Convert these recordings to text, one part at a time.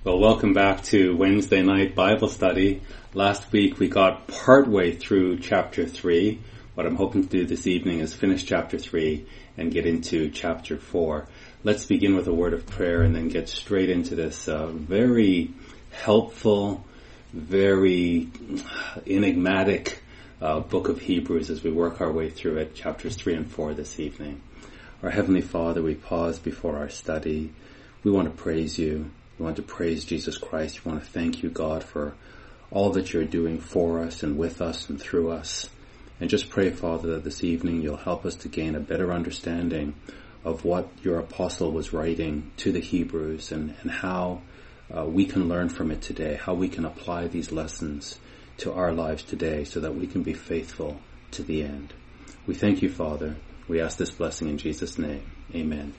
Well, welcome back to Wednesday night Bible study. Last week we got partway through chapter 3. What I'm hoping to do this evening is finish chapter 3 and get into chapter 4. Let's begin with a word of prayer and then get straight into this very helpful, very enigmatic book of Hebrews as we work our way through it, chapters 3 and 4 this evening. Our Heavenly Father, we pause before our study. We want to praise you. We want to praise Jesus Christ. We want to thank you, God, for all that you're doing for us and with us and through us. And just pray, Father, that this evening you'll help us to gain a better understanding of what your apostle was writing to the Hebrews and how we can learn from it today, how we can apply these lessons to our lives today so that we can be faithful to the end. We thank you, Father. We ask this blessing in Jesus' name. Amen.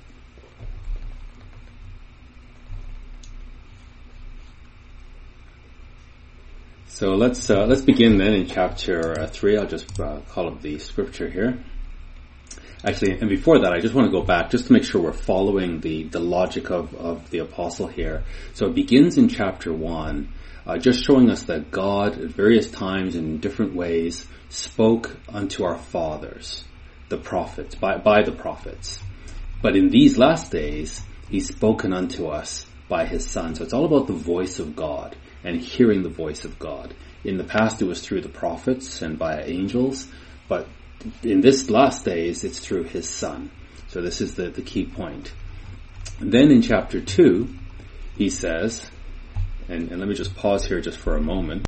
So let's begin then in chapter 3. I'll just call up the scripture here. Actually, and before that, I just want to go back just to make sure we're following the logic of the apostle here. So it begins in chapter 1, just showing us that God at various times in different ways spoke unto our fathers, the prophets, by the prophets. But in these last days, he's spoken unto us by his Son. So it's all about the voice of God and hearing the voice of God. In the past it was through the prophets and by angels, but in this last days it's through his Son. So this is the key point. And then in chapter 2 he says, and let me just pause here just for a moment.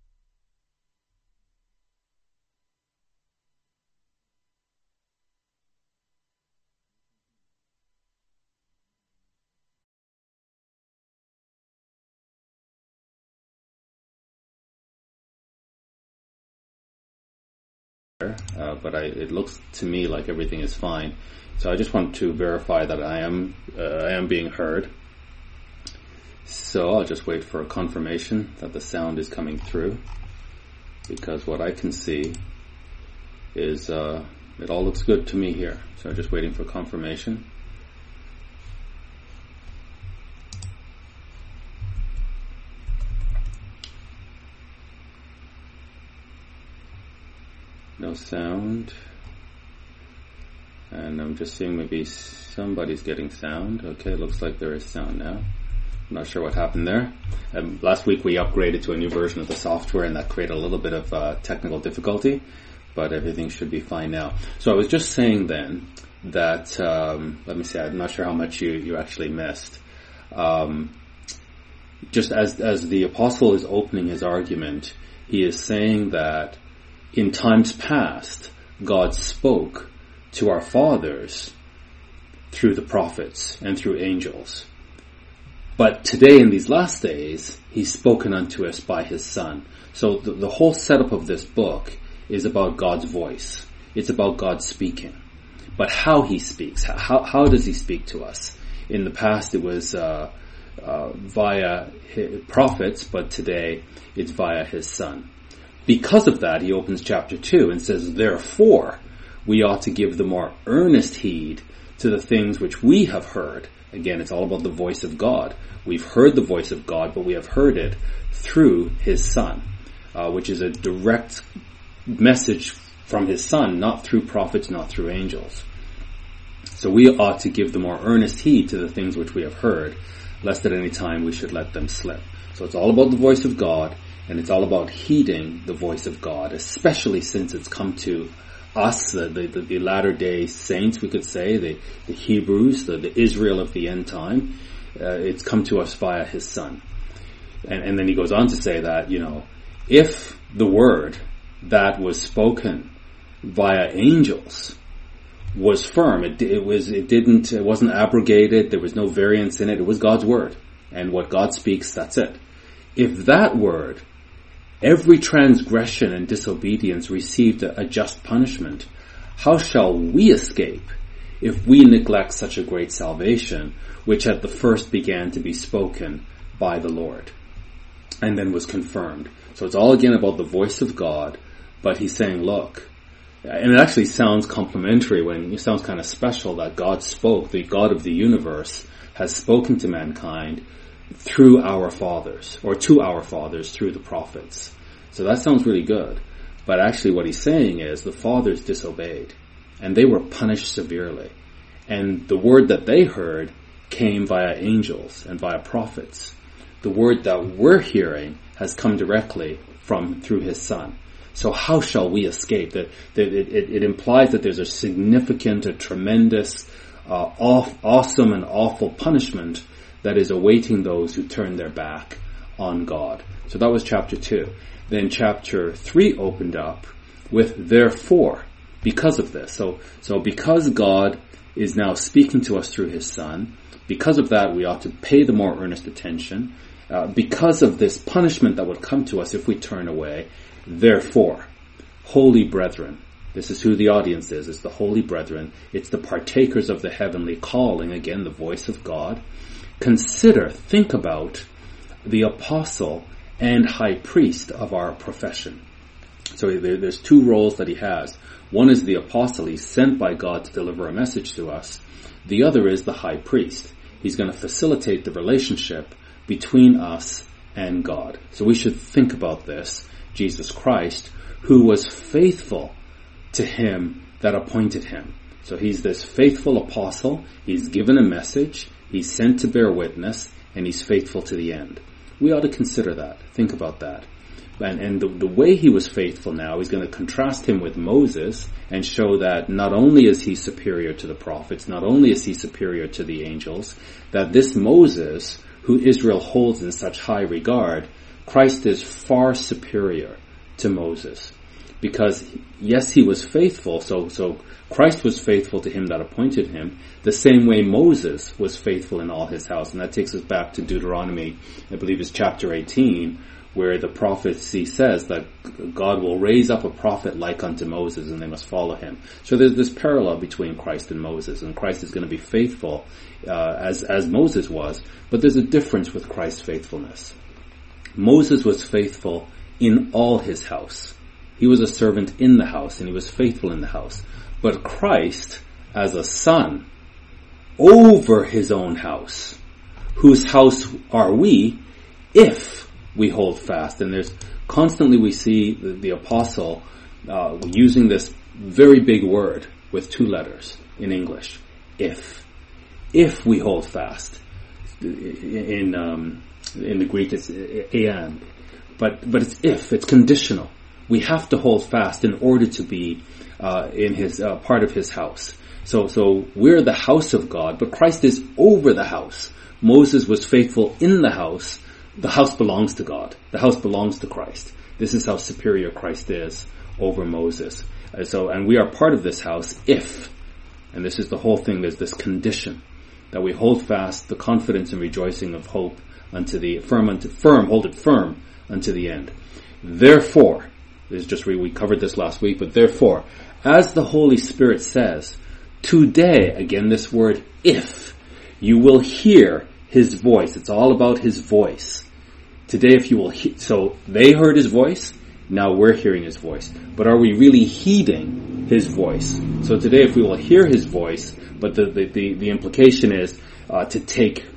But it looks to me like everything is fine. So I just want to verify that I am being heard. So I'll just wait for a confirmation that the sound is coming through, because what I can see is it all looks good to me here. So I'm just waiting for confirmation. No sound. And I'm just seeing maybe somebody's getting sound. Okay, looks like there is sound now. I'm not sure what happened there. Last week we upgraded to a new version of the software and that created a little bit of technical difficulty, but everything should be fine now. So I was just saying then that, let me see, I'm not sure how much you actually missed. Just as the apostle is opening his argument, he is saying that in times past, God spoke to our fathers through the prophets and through angels. But today, in these last days, he's spoken unto us by his Son. So the whole setup of this book is about God's voice. It's about God speaking. But how he speaks, how does he speak to us? In the past, it was via prophets, but today it's via his Son. Because of that, he opens chapter 2 and says, therefore, we ought to give the more earnest heed to the things which we have heard. Again, it's all about the voice of God. We've heard the voice of God, but we have heard it through his Son, which is a direct message from his Son, not through prophets, not through angels. So we ought to give the more earnest heed to the things which we have heard, lest at any time we should let them slip. So it's all about the voice of God, and it's all about heeding the voice of God, especially since it's come to us, the latter-day saints, we could say, the Hebrews, the Israel of the end time. It's come to us via his Son. And then he goes on to say that, if the word that was spoken via angels was firm, it wasn't abrogated, there was no variance in it, it was God's word. And what God speaks, that's it. If that word, every transgression and disobedience received a just punishment, how shall we escape if we neglect such a great salvation, which at the first began to be spoken by the Lord, and then was confirmed? So it's all again about the voice of God, but he's saying, look, and it actually sounds complimentary when it sounds kind of special that God spoke, the God of the universe has spoken to mankind through our fathers, or to our fathers through the prophets. So that sounds really good. But actually what he's saying is the fathers disobeyed, and they were punished severely. And the word that they heard came via angels and via prophets. The word that we're hearing has come directly through his Son. So how shall we escape? It implies that there's a significant, a tremendous, awesome and awful punishment that is awaiting those who turn their back on God. So that was chapter 2. Then chapter 3 opened up with therefore, because of this. So because God is now speaking to us through his Son, because of that we ought to pay the more earnest attention. Because of this punishment that would come to us if we turn away, therefore, holy brethren, this is who the audience is, it's the holy brethren, it's the partakers of the heavenly calling, again the voice of God. Consider, think about the apostle and high priest of our profession. So there's two roles that he has. One is the apostle, he's sent by God to deliver a message to us. The other is the high priest. He's going to facilitate the relationship between us and God. So we should think about this. Jesus Christ, who was faithful to him that appointed him. So he's this faithful apostle. He's given a message. He's sent to bear witness, and he's faithful to the end. We ought to consider that. Think about that. And the way he was faithful now, he's going to contrast him with Moses and show that not only is he superior to the prophets, not only is he superior to the angels, that this Moses, who Israel holds in such high regard, Christ is far superior to Moses. Because, yes, he was faithful, so Christ was faithful to him that appointed him, the same way Moses was faithful in all his house. And that takes us back to Deuteronomy, I believe it's chapter 18, where the prophecy says that God will raise up a prophet like unto Moses, and they must follow him. So there's this parallel between Christ and Moses, and Christ is going to be faithful as Moses was, but there's a difference with Christ's faithfulness. Moses was faithful in all his house. He was a servant in the house, and he was faithful in the house. But Christ, as a son, over his own house, whose house are we if we hold fast? And there's constantly we see the apostle using this very big word with two letters in English. If we hold fast. In the Greek it's and. But it's if, it's conditional. We have to hold fast in order to be in his part of his house. So we're the house of God, but Christ is over the house. Moses was faithful in the house. The house belongs to God. The house belongs to Christ. This is how superior Christ is over Moses. And we are part of this house if, and this is the whole thing, there's this condition that we hold fast the confidence and rejoicing of hope unto the hold it firm unto the end. Therefore, we covered this last week, but therefore, as the Holy Spirit says, today, again this word if, you will hear his voice. It's all about his voice. Today if you will so they heard his voice, now we're hearing his voice. But are we really heeding his voice? So today if we will hear his voice, but the implication is to take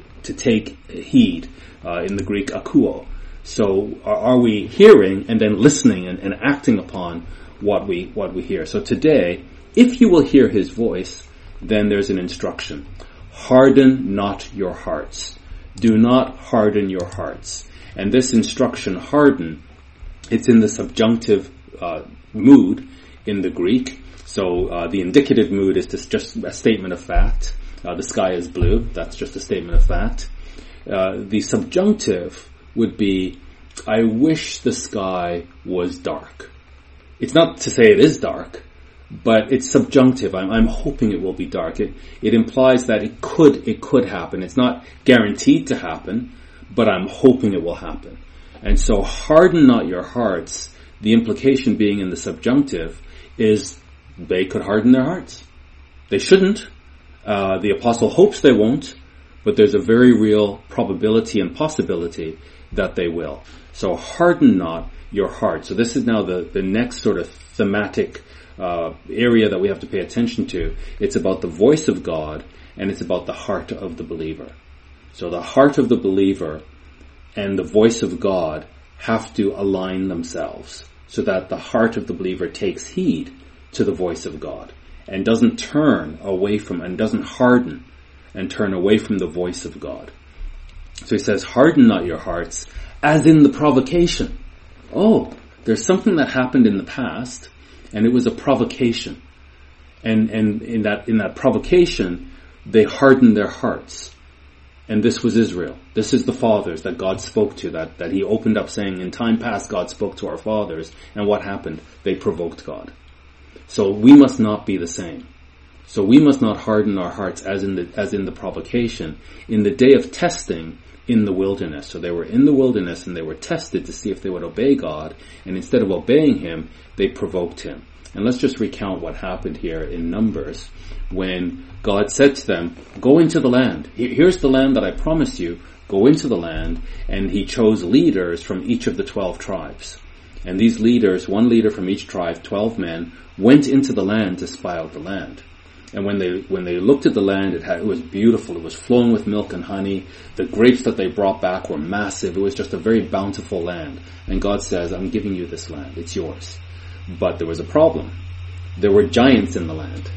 heed, in the Greek akuo. So are we hearing and then listening and acting upon what we hear? So today, if you will hear his voice, then there's an instruction. Harden not your hearts. Do not harden your hearts. And this instruction, harden, it's in the subjunctive mood in the Greek. So the indicative mood is just a statement of fact. The sky is blue. That's just a statement of fact. The subjunctive would be, I wish the sky was dark. It's not to say it is dark, but it's subjunctive. I'm hoping it will be dark. It implies that it could happen. It's not guaranteed to happen, but I'm hoping it will happen. And so harden not your hearts, the implication being in the subjunctive is they could harden their hearts. They shouldn't. The apostle hopes they won't, but there's a very real probability and possibility that they will. So harden not your heart. So this is now the next sort of thematic area that we have to pay attention to. It's about the voice of God, and it's about the heart of the believer. So the heart of the believer and the voice of God have to align themselves so that the heart of the believer takes heed to the voice of God and doesn't turn away from, and doesn't harden and turn away from the voice of God. So he says, harden not your hearts as in the provocation. Oh, there's something that happened in the past, and it was a provocation. And in that provocation, they hardened their hearts. And this was Israel. This is the fathers that God spoke to, that he opened up saying, in time past God spoke to our fathers. And what happened? They provoked God. So we must not be the same. So we must not harden our hearts as in the provocation, in the day of testing in the wilderness. So they were in the wilderness and they were tested to see if they would obey God. And instead of obeying him, they provoked him. And let's just recount what happened here in Numbers when God said to them, go into the land. Here's the land that I promised you. Go into the land. And he chose leaders from each of the 12 tribes. And these leaders, one leader from each tribe, 12 men, went into the land to spy out the land. And when they looked at the land, it was beautiful. It was flowing with milk and honey. The grapes that they brought back were massive. It was just a very bountiful land. And God says, I'm giving you this land. It's yours. But there was a problem. There were giants in the land.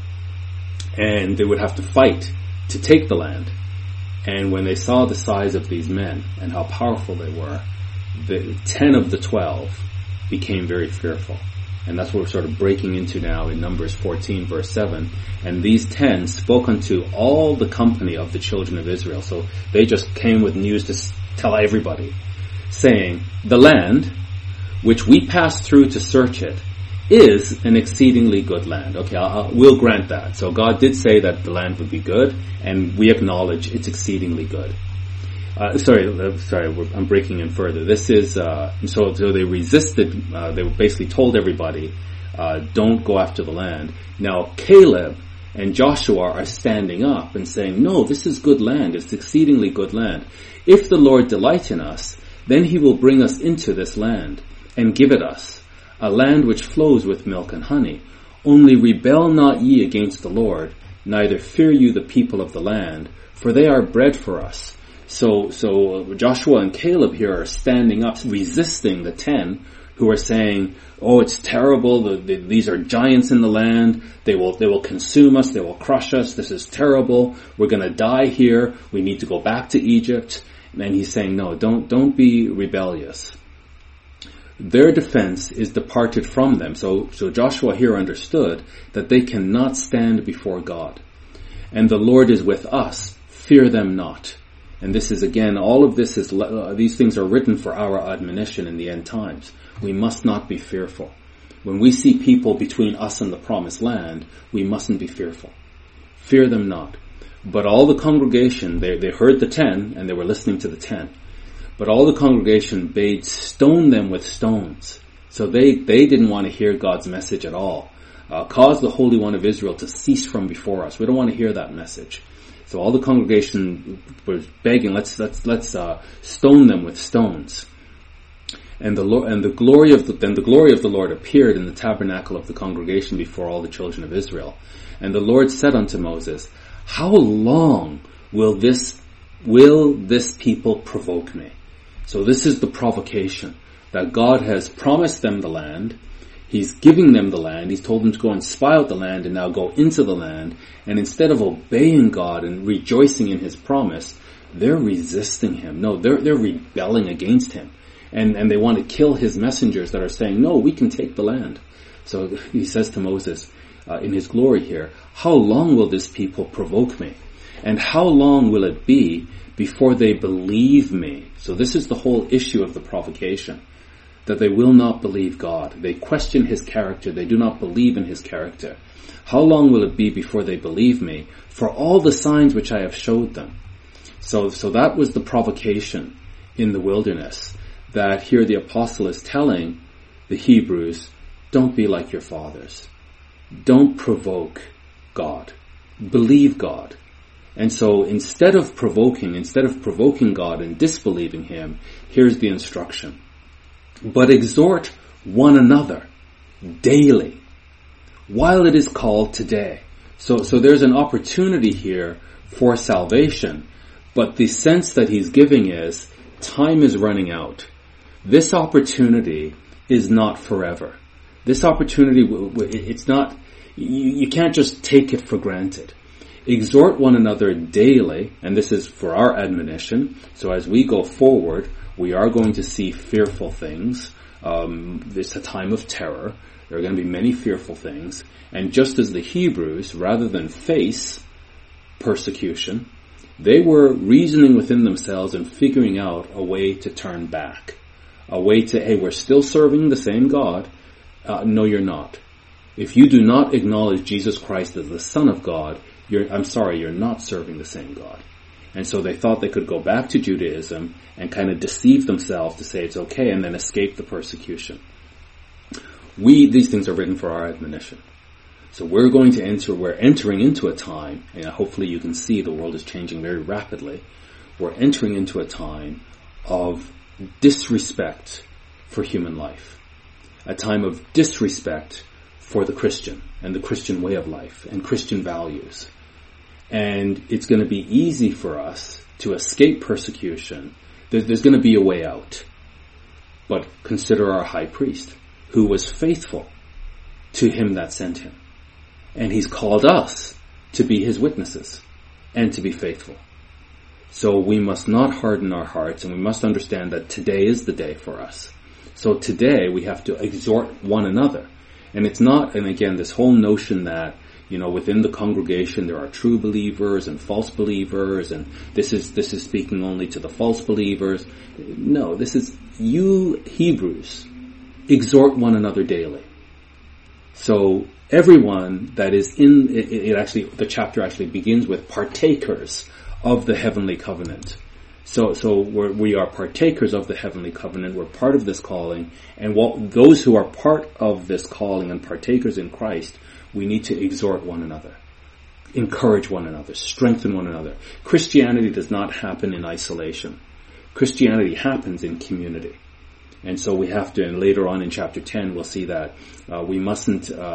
And they would have to fight to take the land. And when they saw the size of these men and how powerful they were, the 10 of the 12 became very fearful. And that's what we're sort of breaking into now in Numbers 14 verse 7. And these 10 spoke unto all the company of the children of Israel. So they just came with news to tell everybody, saying, the land which we passed through to search it is an exceedingly good land. Okay, we'll grant that. So God did say that the land would be good, and we acknowledge it's exceedingly good. Sorry, I'm breaking in further. This is, so they resisted, they basically told everybody, don't go after the land. Now Caleb and Joshua are standing up and saying, no, this is good land, it's exceedingly good land. If the Lord delight in us, then he will bring us into this land and give it us, a land which flows with milk and honey. Only rebel not ye against the Lord, neither fear you the people of the land, for they are bread for us. So Joshua and Caleb here are standing up, resisting the 10 who are saying, oh, it's terrible, these are giants in the land, they will consume us, they will crush us, this is terrible, we're going to die here, we need to go back to Egypt. And he's saying, no, don't be rebellious. Their defense is departed from them. So Joshua here understood that they cannot stand before God. And the Lord is with us, fear them not. And this is again, all of this is, these things are written for our admonition in the end times. We must not be fearful. When we see people between us and the promised land, we mustn't be fearful. Fear them not. But all the congregation, they heard the 10 and they were listening to the 10. But all the congregation bade stone them with stones. So they didn't want to hear God's message at all. Cause the Holy One of Israel to cease from before us. We don't want to hear that message. So all the congregation was begging, let's stone them with stones. And the glory of the Lord appeared in the tabernacle of the congregation before all the children of Israel. And the Lord said unto Moses, how long will this people provoke me? So this is the provocation, that God has promised them the land. He's giving them the land. He's told them to go and spy out the land and now go into the land. And instead of obeying God and rejoicing in his promise, they're resisting him. No, they're rebelling against him. And they want to kill his messengers that are saying, no, we can take the land. So he says to Moses, in his glory here, how long will this people provoke me? And how long will it be before they believe me? So this is the whole issue of the provocation, that they will not believe God. They question his character. They do not believe in his character. How long will it be before they believe me for all the signs which I have showed them? So that was the provocation in the wilderness, that here the apostle is telling the Hebrews, don't be like your fathers. Don't provoke God. Believe God. And so instead of provoking God and disbelieving him, here's the instruction. But exhort one another daily, while it is called today. So there's an opportunity here for salvation, But the sense that he's giving is, time is running out. This opportunity is not forever. This opportunity, it's not, you can't just take it for granted. Exhort one another daily, and this is for our admonition. So as we go forward, we are going to see fearful things. It's a time of terror. There are going to be many fearful things. And just as the Hebrews, rather than face persecution, they were reasoning within themselves and figuring out a way to turn back. A way to, hey, we're still serving the same God. No, you're not. If you do not acknowledge Jesus Christ as the Son of God, you're not serving the same God. And so they thought they could go back to Judaism and kind of deceive themselves to say it's okay and then escape the persecution. These things are written for our admonition. So we're entering into a time, and hopefully you can see the world is changing very rapidly. We're entering into a time of disrespect for human life. A time of disrespect for the Christian and the Christian way of life and Christian values. And it's going to be easy for us to escape persecution. There's going to be a way out. But consider our high priest, who was faithful to him that sent him. And he's called us to be his witnesses and to be faithful. So we must not harden our hearts, and we must understand that today is the day for us. So today we have to exhort one another. And it's not, and again, this whole notion that, within the congregation there are true believers and false believers, and this is speaking only to the false believers. No, this is, you Hebrews, exhort one another daily. So everyone that is in it, the chapter actually begins with partakers of the heavenly covenant. So we are partakers of the heavenly covenant. We're part of this calling, and those who are part of this calling and partakers in Christ, we need to exhort one another, encourage one another, strengthen one another. Christianity does not happen in isolation. Christianity happens in community. And so we have to, and later on in chapter 10, we'll see that we must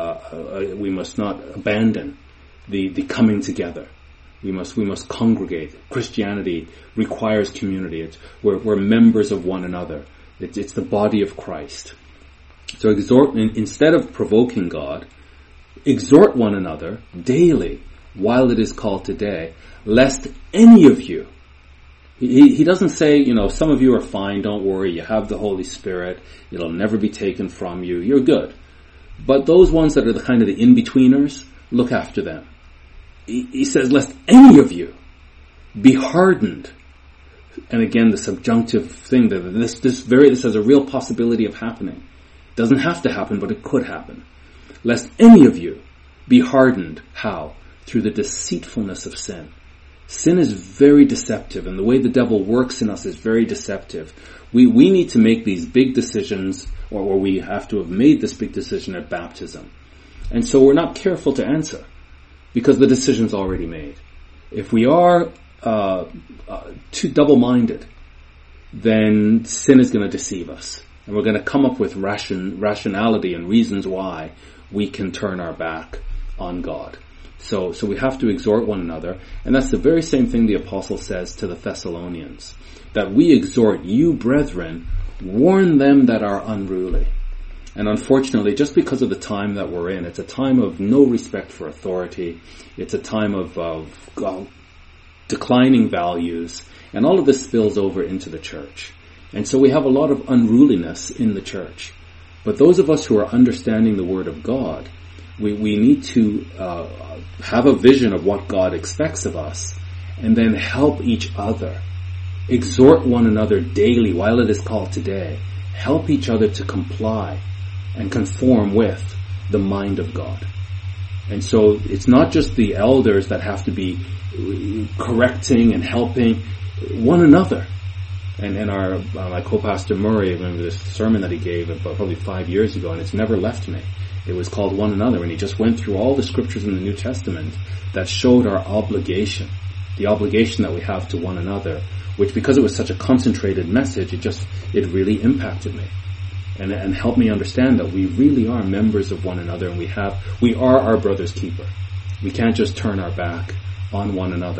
not abandon the coming together. We must congregate. Christianity requires community. We're members of one another. It's the body of Christ. So instead of provoking God, exhort one another daily while it is called today, lest any of you. He doesn't say, some of you are fine, don't worry, you have the Holy Spirit, it'll never be taken from you, you're good. But those ones that are the kind of the in-betweeners, look after them. He says, lest any of you be hardened. And again, the subjunctive thing that this has a real possibility of happening. Doesn't have to happen, but it could happen. Lest any of you be hardened. How? Through the deceitfulness of sin. Sin is very deceptive, and the way the devil works in us is very deceptive. We need to make these big decisions, or we have to have made this big decision at baptism. And so we're not careful to answer, because the decision's already made. If we are too double-minded, then sin is going to deceive us. And we're going to come up with rationality and reasons why we can turn our back on God. So we have to exhort one another, and that's the very same thing the apostle says to the Thessalonians, that we exhort you, brethren, warn them that are unruly. And unfortunately, just because of the time that we're in, it's a time of no respect for authority, it's a time of declining values, and all of this spills over into the church. And so we have a lot of unruliness in the church. But those of us who are understanding the Word of God, we need to have a vision of what God expects of us, and then help each other. Exhort one another daily while it is called today. Help each other to comply and conform with the mind of God. And so it's not just the elders that have to be correcting and helping one another. And my co-pastor Murray, I remember this sermon that he gave about probably 5 years ago, and it's never left me. It was called One Another, and he just went through all the scriptures in the New Testament that showed our obligation, the obligation that we have to one another, which, because it was such a concentrated message, it really impacted me and helped me understand that we really are members of one another, and we are our brother's keeper. We can't just turn our back on one another.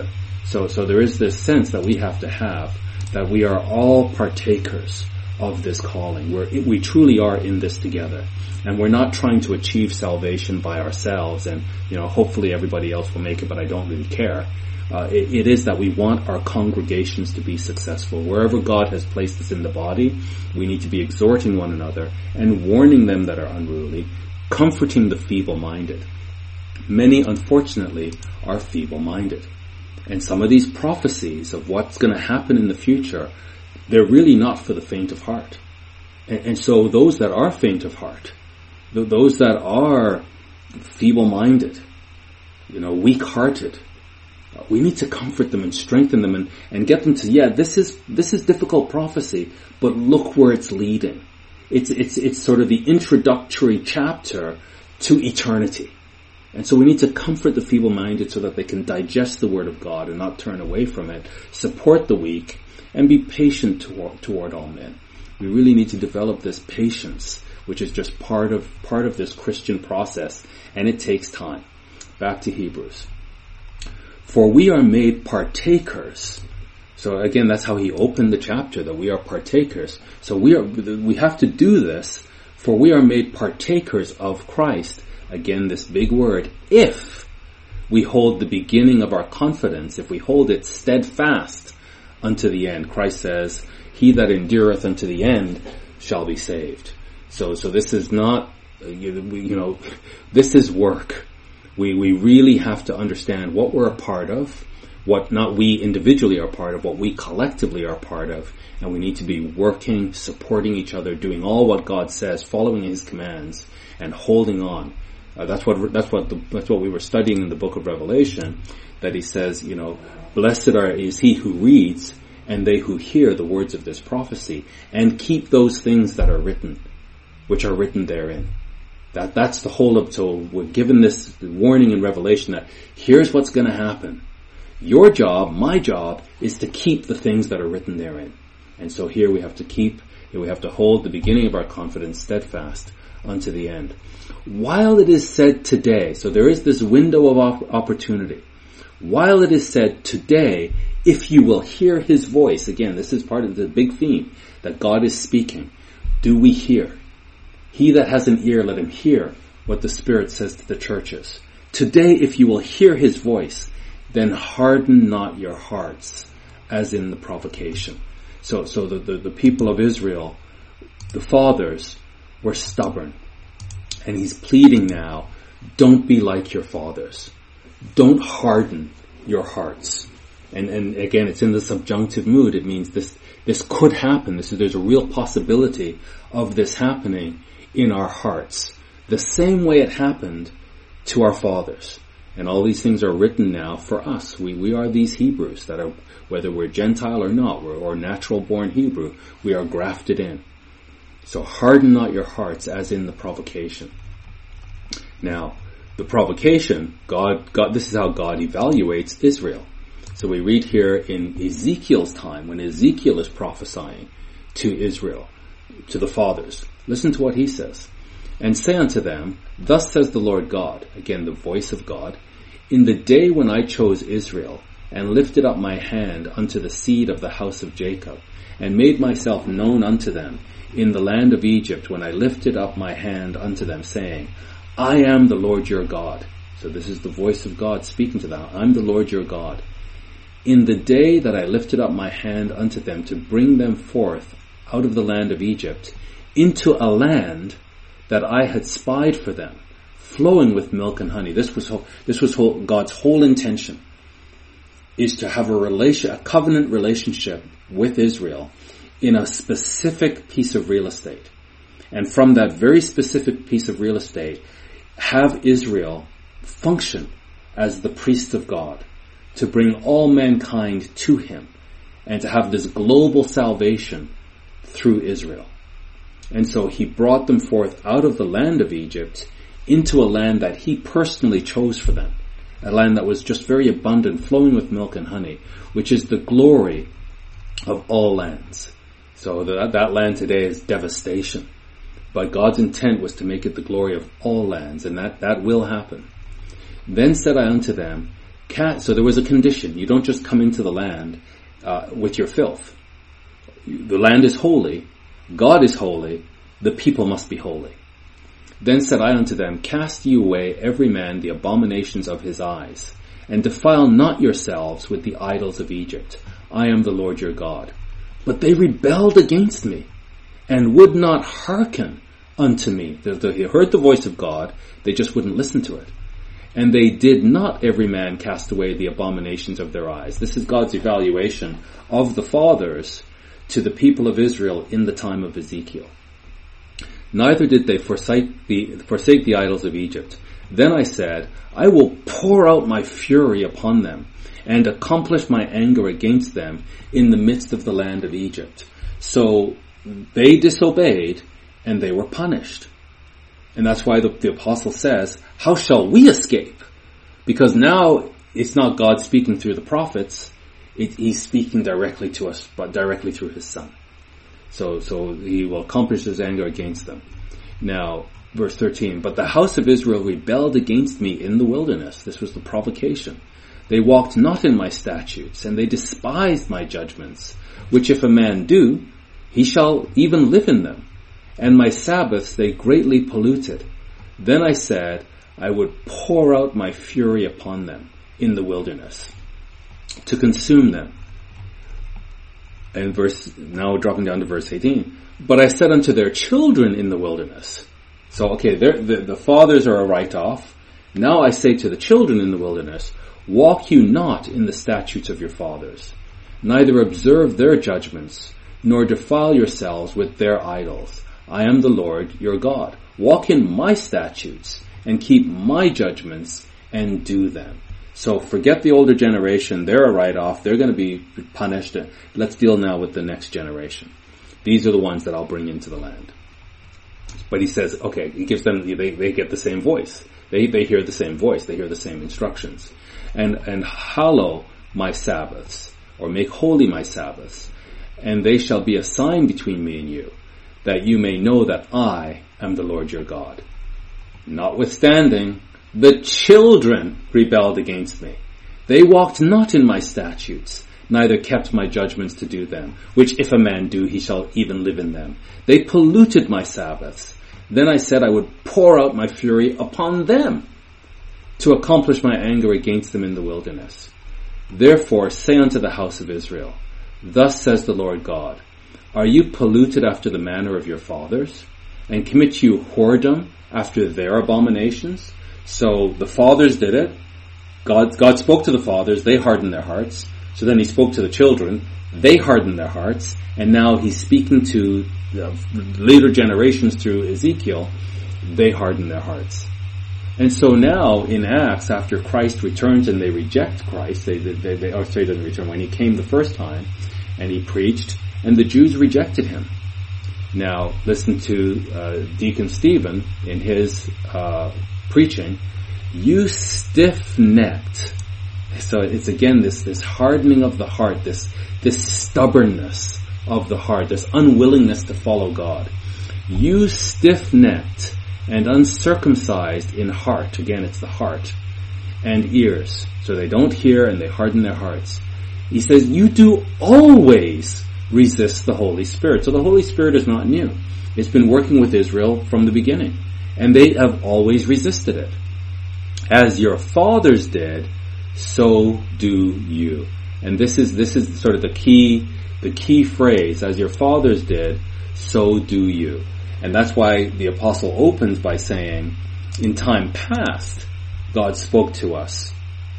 So there is this sense that we have to have that we are all partakers of this calling. We truly are in this together. And we're not trying to achieve salvation by ourselves and, hopefully everybody else will make it, but I don't really care. It is that we want our congregations to be successful. Wherever God has placed us in the body, we need to be exhorting one another and warning them that are unruly, comforting the feeble-minded. Many, unfortunately, are feeble-minded. And some of these prophecies of what's going to happen in the future, they're really not for the faint of heart. And so those that are faint of heart, those that are feeble-minded, weak-hearted, we need to comfort them and strengthen them and get them to, this is difficult prophecy, but look where it's leading. It's sort of the introductory chapter to eternity. And so we need to comfort the feeble-minded so that they can digest the Word of God and not turn away from it, support the weak, and be patient toward all men. We really need to develop this patience, which is just part of this Christian process, and it takes time. Back to Hebrews. For we are made partakers. So again, that's how he opened the chapter, that we are partakers. So we have to do this, for we are made partakers of Christ. Again, this big word, if we hold the beginning of our confidence, if we hold it steadfast unto the end. Christ says, he that endureth unto the end shall be saved. So this is not, this is work. We really have to understand what we're a part of, what not we individually are part of, what we collectively are part of, and we need to be working, supporting each other, doing all what God says, following his commands, and holding on. That's what we were studying in the book of Revelation, that he says, blessed is he who reads and they who hear the words of this prophecy and keep those things that are written, which are written therein. That's the whole of, so we're given this warning in Revelation that here's what's going to happen. Your job, my job, is to keep the things that are written therein. And so here we have to hold the beginning of our confidence steadfast unto the end. While it is said today, so there is this window of opportunity. While it is said today, if you will hear his voice, again, this is part of the big theme, that God is speaking. Do we hear? He that has an ear, let him hear what the Spirit says to the churches. Today, if you will hear his voice, then harden not your hearts, as in the provocation. So the people of Israel, the fathers, were stubborn. And he's pleading now, don't be like your fathers. Don't harden your hearts. And again, it's in the subjunctive mood. It means this could happen. There's a real possibility of this happening in our hearts. The same way it happened to our fathers. And all these things are written now for us. We are these Hebrews that are, whether we're Gentile or not, or natural born Hebrew, we are grafted in. So harden not your hearts as in the provocation. Now, the provocation, God, this is how God evaluates Israel. So we read here in Ezekiel's time, when Ezekiel is prophesying to Israel, to the fathers. Listen to what he says. And say unto them, thus says the Lord God, again the voice of God, in the day when I chose Israel, and lifted up my hand unto the seed of the house of Jacob, and made myself known unto them in the land of Egypt, when I lifted up my hand unto them, saying, I am the Lord your God. So this is the voice of God speaking to them. I'm the Lord your God. In the day that I lifted up my hand unto them to bring them forth out of the land of Egypt, into a land that I had spied for them, flowing with milk and honey. This was God's whole intention, is to have a covenant relationship with Israel in a specific piece of real estate. And from that very specific piece of real estate, have Israel function as the priest of God, to bring all mankind to him, and to have this global salvation through Israel. And so he brought them forth out of the land of Egypt into a land that he personally chose for them, a land that was just very abundant, flowing with milk and honey, which is the glory of all lands. So that land today is devastation. But God's intent was to make it the glory of all lands, and that will happen. Then said I unto them, So there was a condition. You don't just come into the land with your filth. The land is holy. God is holy. The people must be holy. Then said I unto them, cast ye away every man the abominations of his eyes, and defile not yourselves with the idols of Egypt. I am the Lord your God. But they rebelled against me, and would not hearken unto me. They heard the voice of God, they just wouldn't listen to it. And they did not every man cast away the abominations of their eyes. This is God's evaluation of the fathers to the people of Israel in the time of Ezekiel. Neither did they forsake the idols of Egypt. Then I said, I will pour out my fury upon them, and accomplish my anger against them in the midst of the land of Egypt. So they disobeyed, and they were punished. And that's why the apostle says, how shall we escape? Because now it's not God speaking through the prophets, he's speaking directly to us, but directly through his son. So he will accomplish his anger against them. Now, verse 13, but the house of Israel rebelled against me in the wilderness. This was the provocation. They walked not in my statutes, and they despised my judgments, which if a man do, he shall even live in them. And my Sabbaths they greatly polluted. Then I said, I would pour out my fury upon them in the wilderness, to consume them. And now dropping down to verse 18. But I said unto their children in the wilderness. So, okay, the fathers are a write-off. Now I say to the children in the wilderness, walk you not in the statutes of your fathers, neither observe their judgments, nor defile yourselves with their idols. I am the Lord your God. Walk in my statutes, and keep my judgments, and do them. So forget the older generation. They're a write-off. They're going to be punished. Let's deal now with the next generation. These are the ones that I'll bring into the land. But he says, okay, he gives them, they get the same voice. They hear the same voice. They hear the same instructions. And hallow my Sabbaths, or make holy my Sabbaths, and they shall be a sign between me and you, that you may know that I am the Lord your God. Notwithstanding, the children rebelled against me. They walked not in my statutes, neither kept my judgments to do them, which if a man do, he shall even live in them. They polluted my Sabbaths. Then I said I would pour out my fury upon them, to accomplish my anger against them in the wilderness. Therefore say unto the house of Israel, thus says the Lord God, are you polluted after the manner of your fathers, and commit you whoredom after their abominations? So the fathers did it. God spoke to the fathers. They hardened their hearts. So then he spoke to the children. They hardened their hearts. And now he's speaking to the later generations through Ezekiel. They hardened their hearts. And so now in Acts, after Christ returns and they reject Christ, they didn't return when he came the first time, and he preached, and the Jews rejected him. Now listen to Deacon Stephen in his preaching. You stiff-necked. So it's again this hardening of the heart, this stubbornness of the heart, this unwillingness to follow God. You stiff-necked and uncircumcised in heart. Again, it's the heart. And ears. So they don't hear and they harden their hearts. He says, you do always resist the Holy Spirit. So the Holy Spirit is not new. It's been working with Israel from the beginning. And they have always resisted it. As your fathers did, so do you. And this is sort of the key phrase. As your fathers did, so do you. And that's why the apostle opens by saying, in time past, God spoke to us,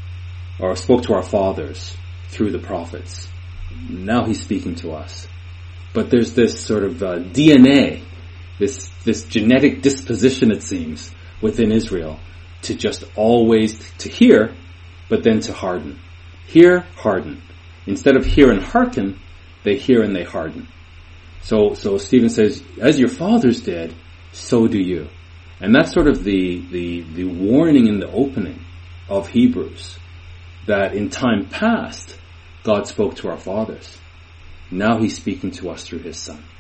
or spoke to our fathers through the prophets. Now he's speaking to us. But there's this sort of DNA, this genetic disposition, it seems, within Israel, to just always to hear, but then to harden. Hear, harden. Instead of hear and hearken, they hear and they harden. So Stephen says, as your fathers did, so do you. And that's sort of the warning in the opening of Hebrews, that in time past, God spoke to our fathers. Now he's speaking to us through his son.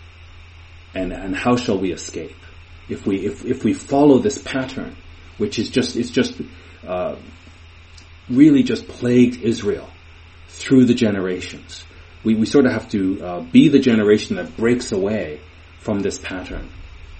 And how shall we escape? If we follow this pattern, which is just really just plagued Israel through the generations. We sort of have to be the generation that breaks away from this pattern.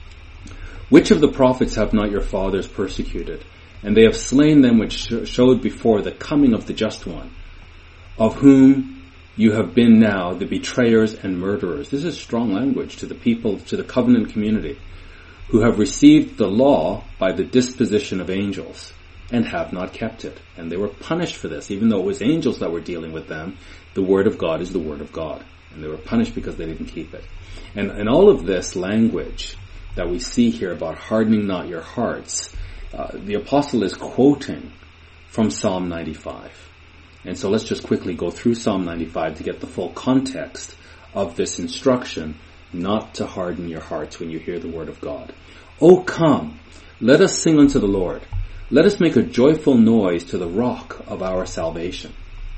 Which of the prophets have not your fathers persecuted? And they have slain them which showed before the coming of the just one, of whom you have been now the betrayers and murderers. This is strong language to the people, to the covenant community, who have received the law by the disposition of angels, and have not kept it. And they were punished for this, even though it was angels that were dealing with them. The word of God is the word of God. And they were punished because they didn't keep it. And all of this language that we see here about hardening not your hearts, the apostle is quoting from Psalm 95. And so let's just quickly go through Psalm 95 to get the full context of this instruction not to harden your hearts when you hear the word of God. O come, let us sing unto the Lord. Let us make a joyful noise to the rock of our salvation.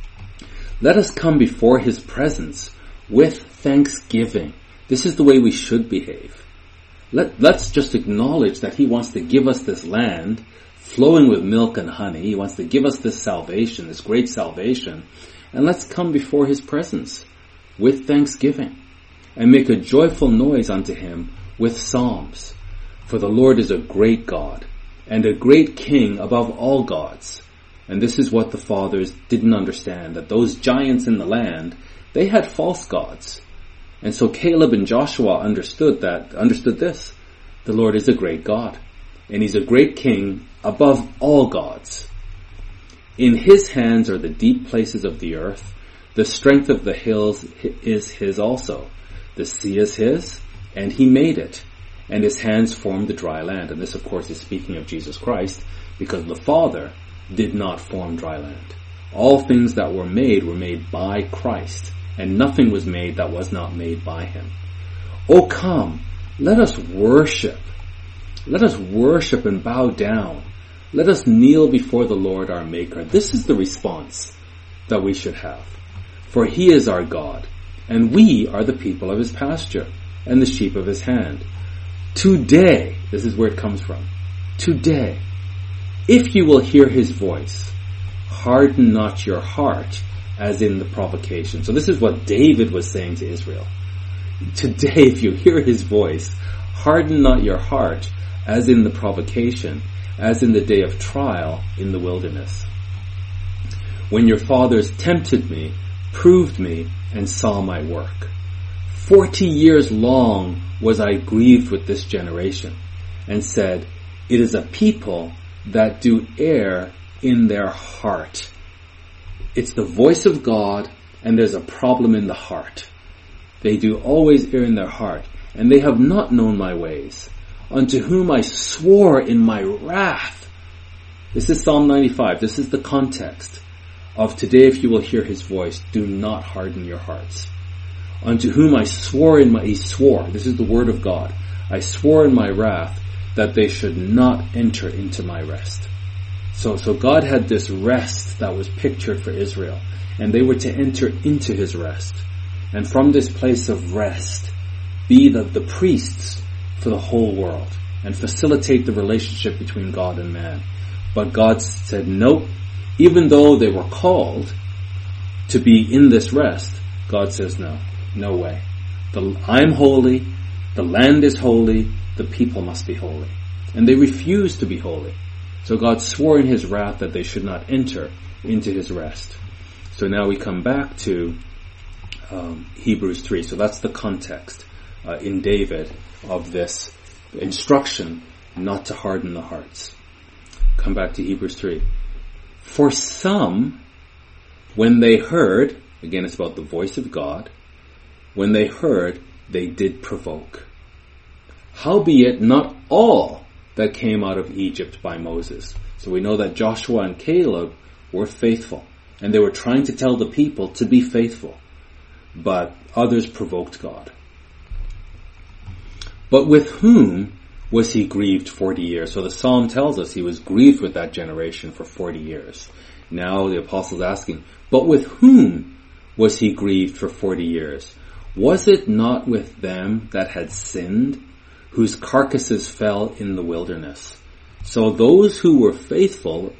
Let us come before his presence with thanksgiving. This is the way we should behave. Let's just acknowledge that he wants to give us this land flowing with milk and honey. He wants to give us this salvation, this great salvation. And let's come before his presence with thanksgiving and make a joyful noise unto him with psalms. For the Lord is a great God and a great King above all gods. And this is what the fathers didn't understand, that those giants in the land, they had false gods. And so Caleb and Joshua understood this. The Lord is a great God, and he's a great King above all gods. In his hands are the deep places of the earth. The strength of the hills is his also. The sea is his, and he made it. And his hands formed the dry land. And this, of course, is speaking of Jesus Christ, because the Father did not form dry land. All things that were made by Christ, and nothing was made that was not made by him. O come, let us worship. Let us worship and bow down. Let us kneel before the Lord our Maker. This is the response that we should have. For he is our God, and we are the people of his pasture, and the sheep of his hand. Today, this is where it comes from. Today, if you will hear his voice, harden not your heart as in the provocation. So this is what David was saying to Israel. Today, if you hear his voice, harden not your heart as in the provocation, as in the day of trial in the wilderness. When your fathers tempted me, proved me, and saw my work. 40 years long was I grieved with this generation, and said, it is a people that do err in their heart. It's the voice of God, and there's a problem in the heart. They do always err in their heart, and they have not known my ways, unto whom I swore in my wrath. This is Psalm 95. This is the context of today. If you will hear his voice, do not harden your hearts. Unto whom I swore he swore, this is the word of God, I swore in my wrath that they should not enter into my rest. So God had this rest that was pictured for Israel, and they were to enter into his rest. And from this place of rest, be the priests for the whole world, and facilitate the relationship between God and man. But God said, nope, even though they were called to be in this rest, God says, no way. I'm holy, the land is holy, the people must be holy. And they refused to be holy. So God swore in his wrath that they should not enter into his rest. So now we come back to Hebrews 3. So that's the context in David of this instruction not to harden the hearts. Come back to Hebrews 3. For some, when they heard, again it's about the voice of God, when they heard, they did provoke. Howbeit not all that came out of Egypt by Moses. So we know that Joshua and Caleb were faithful, and they were trying to tell the people to be faithful. But others provoked God. But with whom was he grieved 40 years? So the psalm tells us he was grieved with that generation for 40 years. Now the apostle's asking, but with whom was he grieved for 40 years? Was it not with them that had sinned, whose carcasses fell in the wilderness? So those who were faithful,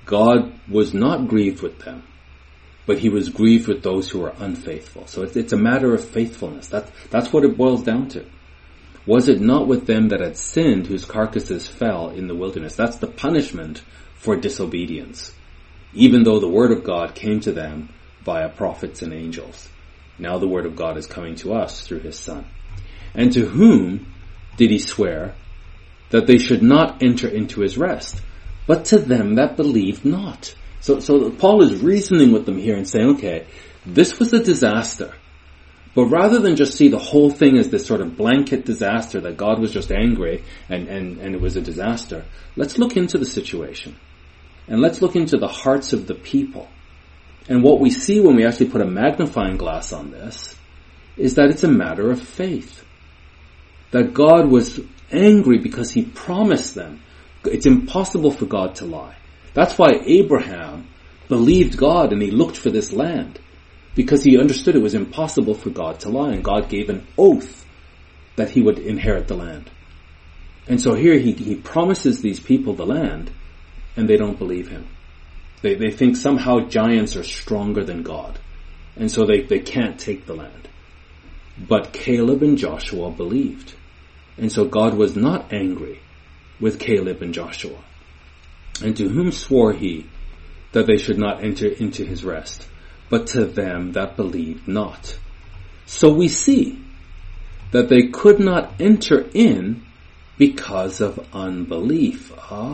God was not grieved with them, but he was grieved with those who were unfaithful. So it's a matter of faithfulness. That's what it boils down to. Was it not with them that had sinned whose carcasses fell in the wilderness? That's the punishment for disobedience. Even though the word of God came to them via prophets and angels, now the word of God is coming to us through his Son. And to whom did he swear that they should not enter into his rest, but to them that believed not? So Paul is reasoning with them here and saying, okay, this was a disaster. But rather than just see the whole thing as this sort of blanket disaster, that God was just angry and it was a disaster, let's look into the situation. And let's look into the hearts of the people. And what we see when we actually put a magnifying glass on this is that it's a matter of faith. That God was angry because he promised them. It's impossible for God to lie. That's why Abraham believed God and he looked for this land. Because he understood it was impossible for God to lie. And God gave an oath that he would inherit the land. And so here he promises these people the land, and they don't believe him. They think somehow giants are stronger than God. And so they can't take the land. But Caleb and Joshua believed. And so God was not angry with Caleb and Joshua. And to whom swore he that they should not enter into his rest, but to them that believed not? So we see that they could not enter in because of unbelief.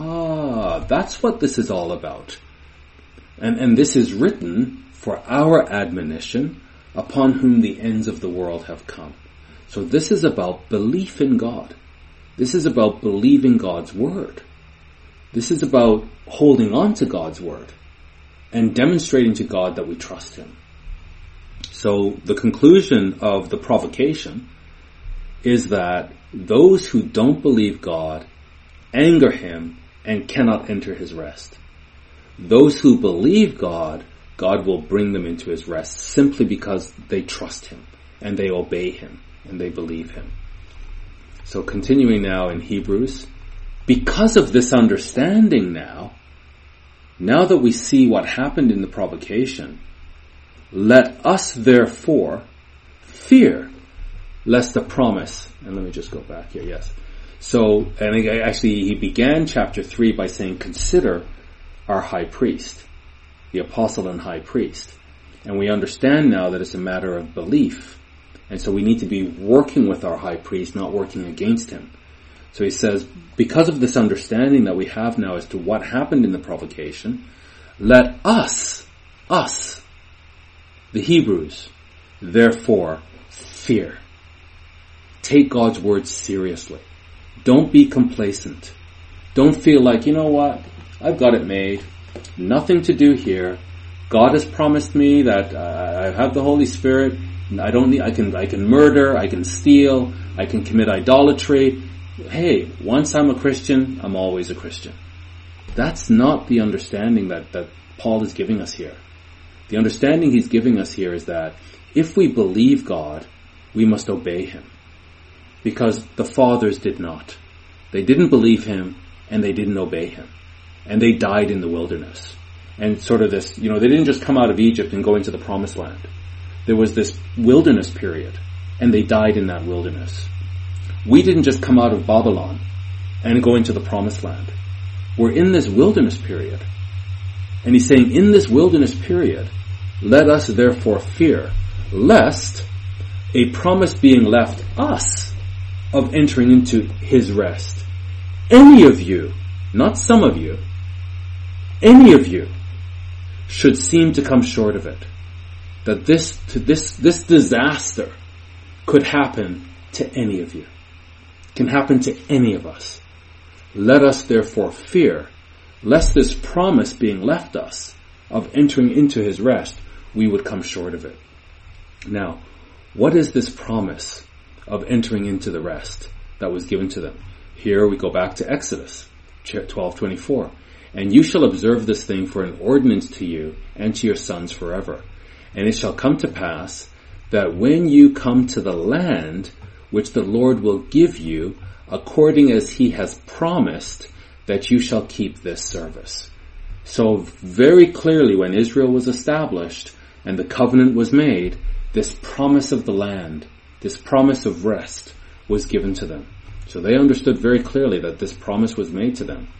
That's what this is all about. And this is written for our admonition, upon whom the ends of the world have come. So this is about belief in God. This is about believing God's word. This is about holding on to God's word and demonstrating to God that we trust him. So the conclusion of the provocation is that those who don't believe God anger him and cannot enter his rest. Those who believe God, God will bring them into his rest simply because they trust him and they obey him and they believe him. So continuing now in Hebrews, because of this understanding now that we see what happened in the provocation, let us therefore fear lest the promise, and let me just go back here, yes. So, and actually he began chapter 3 by saying, consider our high priest, the apostle and high priest. And we understand now that it's a matter of belief. And so we need to be working with our high priest, not working against him. So he says, because of this understanding that we have now as to what happened in the provocation, let us, the Hebrews, therefore fear. Take God's word seriously. Don't be complacent. Don't feel like, you know what, I've got it made. Nothing to do here. God has promised me that I have the Holy Spirit. I can murder, I can steal, I can commit idolatry. Hey, once I'm a Christian, I'm always a Christian. That's not the understanding that Paul is giving us here. The understanding he's giving us here is that if we believe God, we must obey him. Because the fathers did not. They didn't believe him and they didn't obey him. And they died in the wilderness. And sort of this, they didn't just come out of Egypt and go into the promised land. There was this wilderness period and they died in that wilderness. We didn't just come out of Babylon and go into the promised land. We're in this wilderness period. And he's saying, in this wilderness period, let us therefore fear, lest a promise being left us of entering into his rest, any of you, not some of you, any of you should seem to come short of it. That this disaster could happen to any of you. Can happen to any of us. Let us therefore fear, lest this promise being left us of entering into his rest, we would come short of it. Now, what is this promise of entering into the rest that was given to them? Here we go back to Exodus 12:24. And you shall observe this thing for an ordinance to you and to your sons forever. And it shall come to pass that when you come to the land which the Lord will give you, according as he has promised, that you shall keep this service. So very clearly when Israel was established and the covenant was made, this promise of the land, this promise of rest was given to them. So they understood very clearly that this promise was made to them.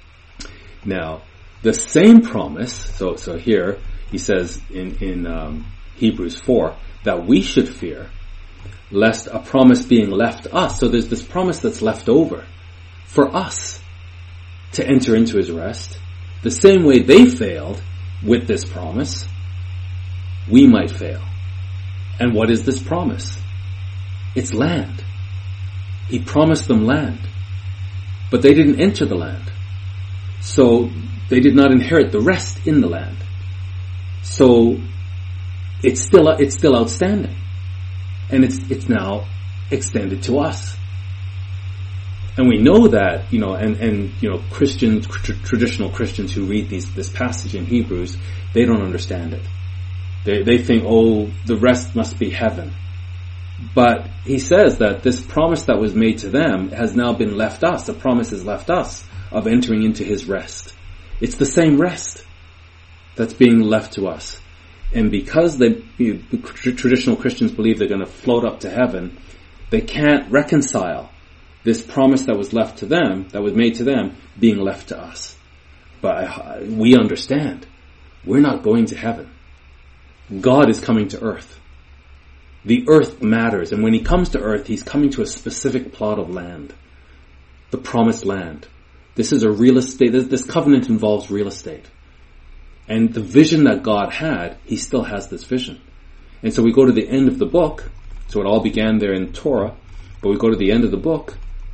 Now, the same promise, so here he says in Hebrews 4 that we should fear lest a promise being left us. So there's this promise that's left over for us to enter into his rest. The same way they failed with this promise, we might fail. And what is this promise? It's land. He promised them land, but they didn't enter the land. So they did not inherit the rest in the land. So it's still outstanding. And it's now extended to us. And we know that, and Christians, traditional Christians who read this passage in Hebrews, they don't understand it. They think, the rest must be heaven. But he says that this promise that was made to them has now been left us. The promise is left us of entering into his rest. It's the same rest that's being left to us. And because traditional Christians believe they're going to float up to heaven, they can't reconcile this promise that was left to them, that was made to them, being left to us. But we understand, we're not going to heaven. God is coming to earth. The earth matters, and when he comes to earth, he's coming to a specific plot of land. The promised land. This is a real estate, this covenant involves real estate. And the vision that God had, he still has this vision. And so we go to the end of the book, so it all began there in Torah, but we go to the end of the book,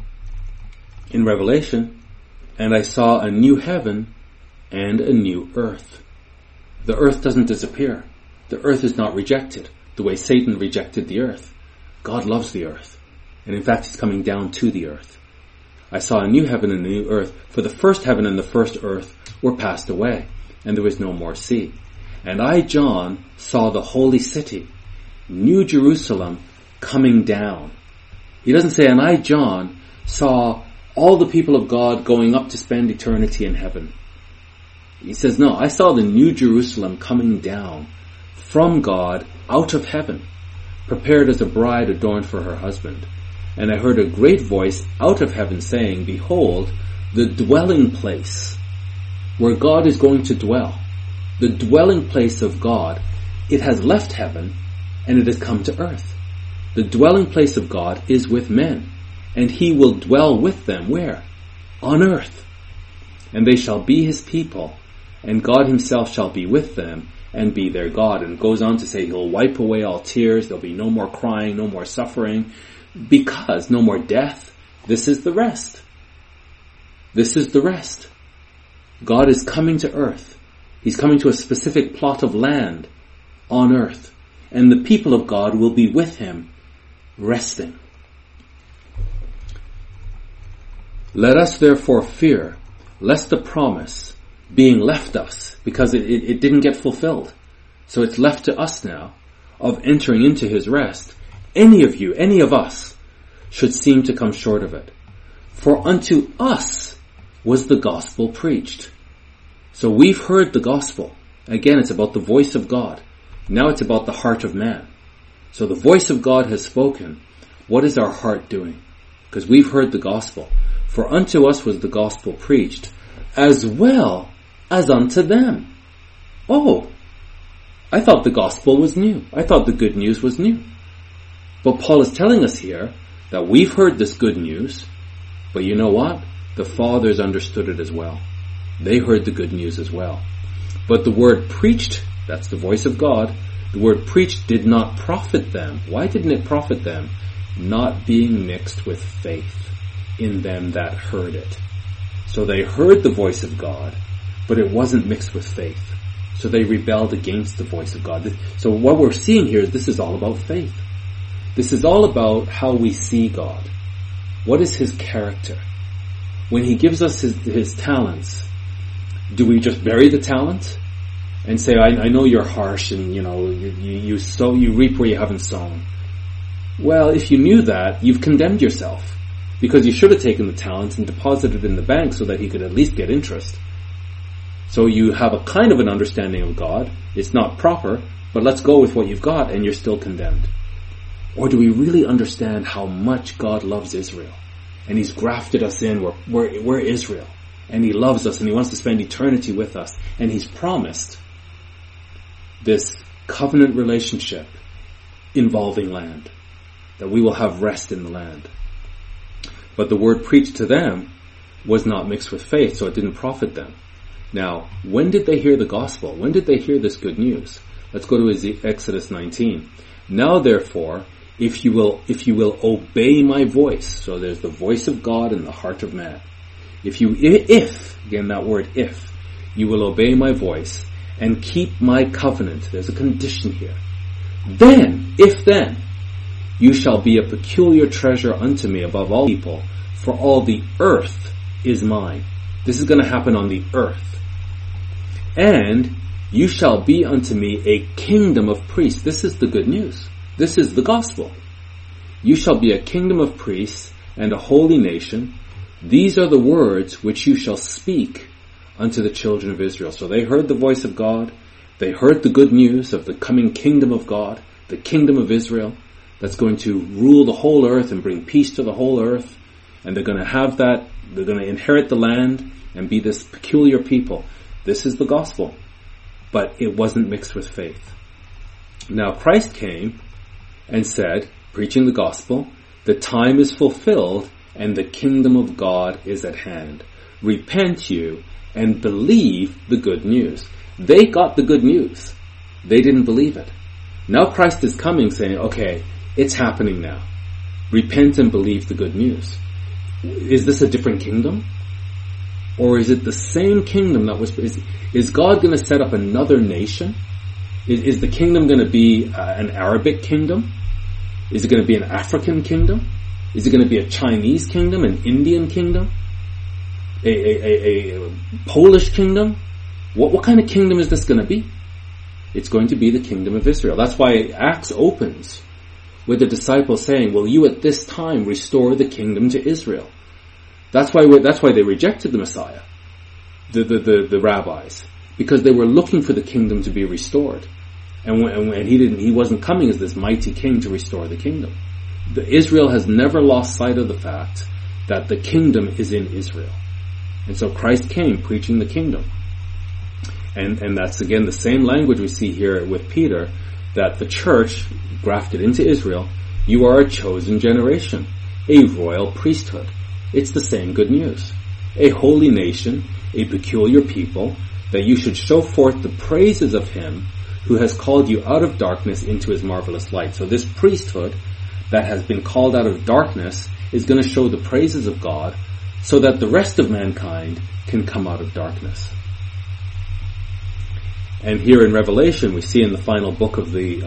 in Revelation, and I saw a new heaven and a new earth. The earth doesn't disappear. The earth is not rejected, the way Satan rejected the earth. God loves the earth. And in fact, he's coming down to the earth. I saw a new heaven and a new earth, for the first heaven and the first earth were passed away, and there was no more sea. And I, John, saw the holy city, New Jerusalem, coming down. He doesn't say, and I, John, saw all the people of God going up to spend eternity in heaven. He says, no, I saw the New Jerusalem coming down from God out of heaven, prepared as a bride adorned for her husband. And I heard a great voice out of heaven saying, behold, the dwelling place where God is going to dwell, the dwelling place of God, it has left heaven and it has come to earth. The dwelling place of God is with men, and he will dwell with them. Where? On earth. And they shall be his people, and God himself shall be with them and be their God. And it goes on to say he'll wipe away all tears. There'll be no more crying, no more suffering, because no more death. This is the rest. This is the rest. God is coming to earth. He's coming to a specific plot of land on earth. And the people of God will be with him, resting. Let us therefore fear, lest the promise being left us, because it didn't get fulfilled, so it's left to us now, of entering into his rest, any of you, any of us, should seem to come short of it. For unto us was the gospel preached. So we've heard the gospel. Again, it's about the voice of God. Now it's about the heart of man. So the voice of God has spoken. What is our heart doing? Because we've heard the gospel. For unto us was the gospel preached, as well as unto them. Oh, I thought the gospel was new. I thought the good news was new. But Paul is telling us here that we've heard this good news, but you know what? The fathers understood it as well. They heard the good news as well. But the word preached, that's the voice of God, the word preached did not profit them. Why didn't it profit them? Not being mixed with faith in them that heard it. So they heard the voice of God, but it wasn't mixed with faith. So they rebelled against the voice of God. So what we're seeing here is this is all about faith. This is all about how we see God. What is his character? When he gives us his talents, do we just bury the talent and say, I know you're harsh and you reap where you haven't sown? Well, if you knew that, you've condemned yourself, because you should have taken the talents and deposited it in the bank so that he could at least get interest. So you have a kind of an understanding of God. It's not proper, but let's go with what you've got, and you're still condemned. Or do we really understand how much God loves Israel? And He's grafted us in. We're Israel. And He loves us, and He wants to spend eternity with us. And He's promised this covenant relationship involving land, that we will have rest in the land. But the word preached to them was not mixed with faith, so it didn't profit them. Now, when did they hear the gospel? When did they hear this good news? Let's go to Exodus 19. Now therefore, if you will obey my voice, so there's the voice of God in the heart of man. If, again that word if, you will obey my voice and keep my covenant, there's a condition here. Then, you shall be a peculiar treasure unto me above all people, for all the earth is mine. This is going to happen on the earth. And you shall be unto me a kingdom of priests. This is the good news. This is the gospel. You shall be a kingdom of priests and a holy nation. These are the words which you shall speak unto the children of Israel. So they heard the voice of God. They heard the good news of the coming kingdom of God, the kingdom of Israel, that's going to rule the whole earth and bring peace to the whole earth. And they're going to have that. They're going to inherit the land and be this peculiar people. This is the gospel. But it wasn't mixed with faith. Now Christ came and said, preaching the gospel, the time is fulfilled and the kingdom of God is at hand. Repent you and believe the good news. They got the good news. They didn't believe it. Now Christ is coming saying, okay, it's happening now. Repent and believe the good news. Is this a different kingdom? Or is it the same kingdom that was... Is God going to set up another nation? Is the kingdom going to be an Arabic kingdom? Is it going to be an African kingdom? Is it going to be a Chinese kingdom, an Indian kingdom? A Polish kingdom? What kind of kingdom is this going to be? It's going to be the kingdom of Israel. That's why Acts opens with the disciples saying, will you at this time restore the kingdom to Israel? That's why they rejected the Messiah, the rabbis, because they were looking for the kingdom to be restored. And he wasn't coming as this mighty king to restore the kingdom. Israel has never lost sight of the fact that the kingdom is in Israel. And so Christ came preaching the kingdom. And that's again the same language we see here with Peter, that the church grafted into Israel, you are a chosen generation, a royal priesthood. It's the same good news. A holy nation, a peculiar people, that you should show forth the praises of Him who has called you out of darkness into His marvelous light. So this priesthood that has been called out of darkness is going to show the praises of God so that the rest of mankind can come out of darkness. And here in Revelation, we see in the final book of the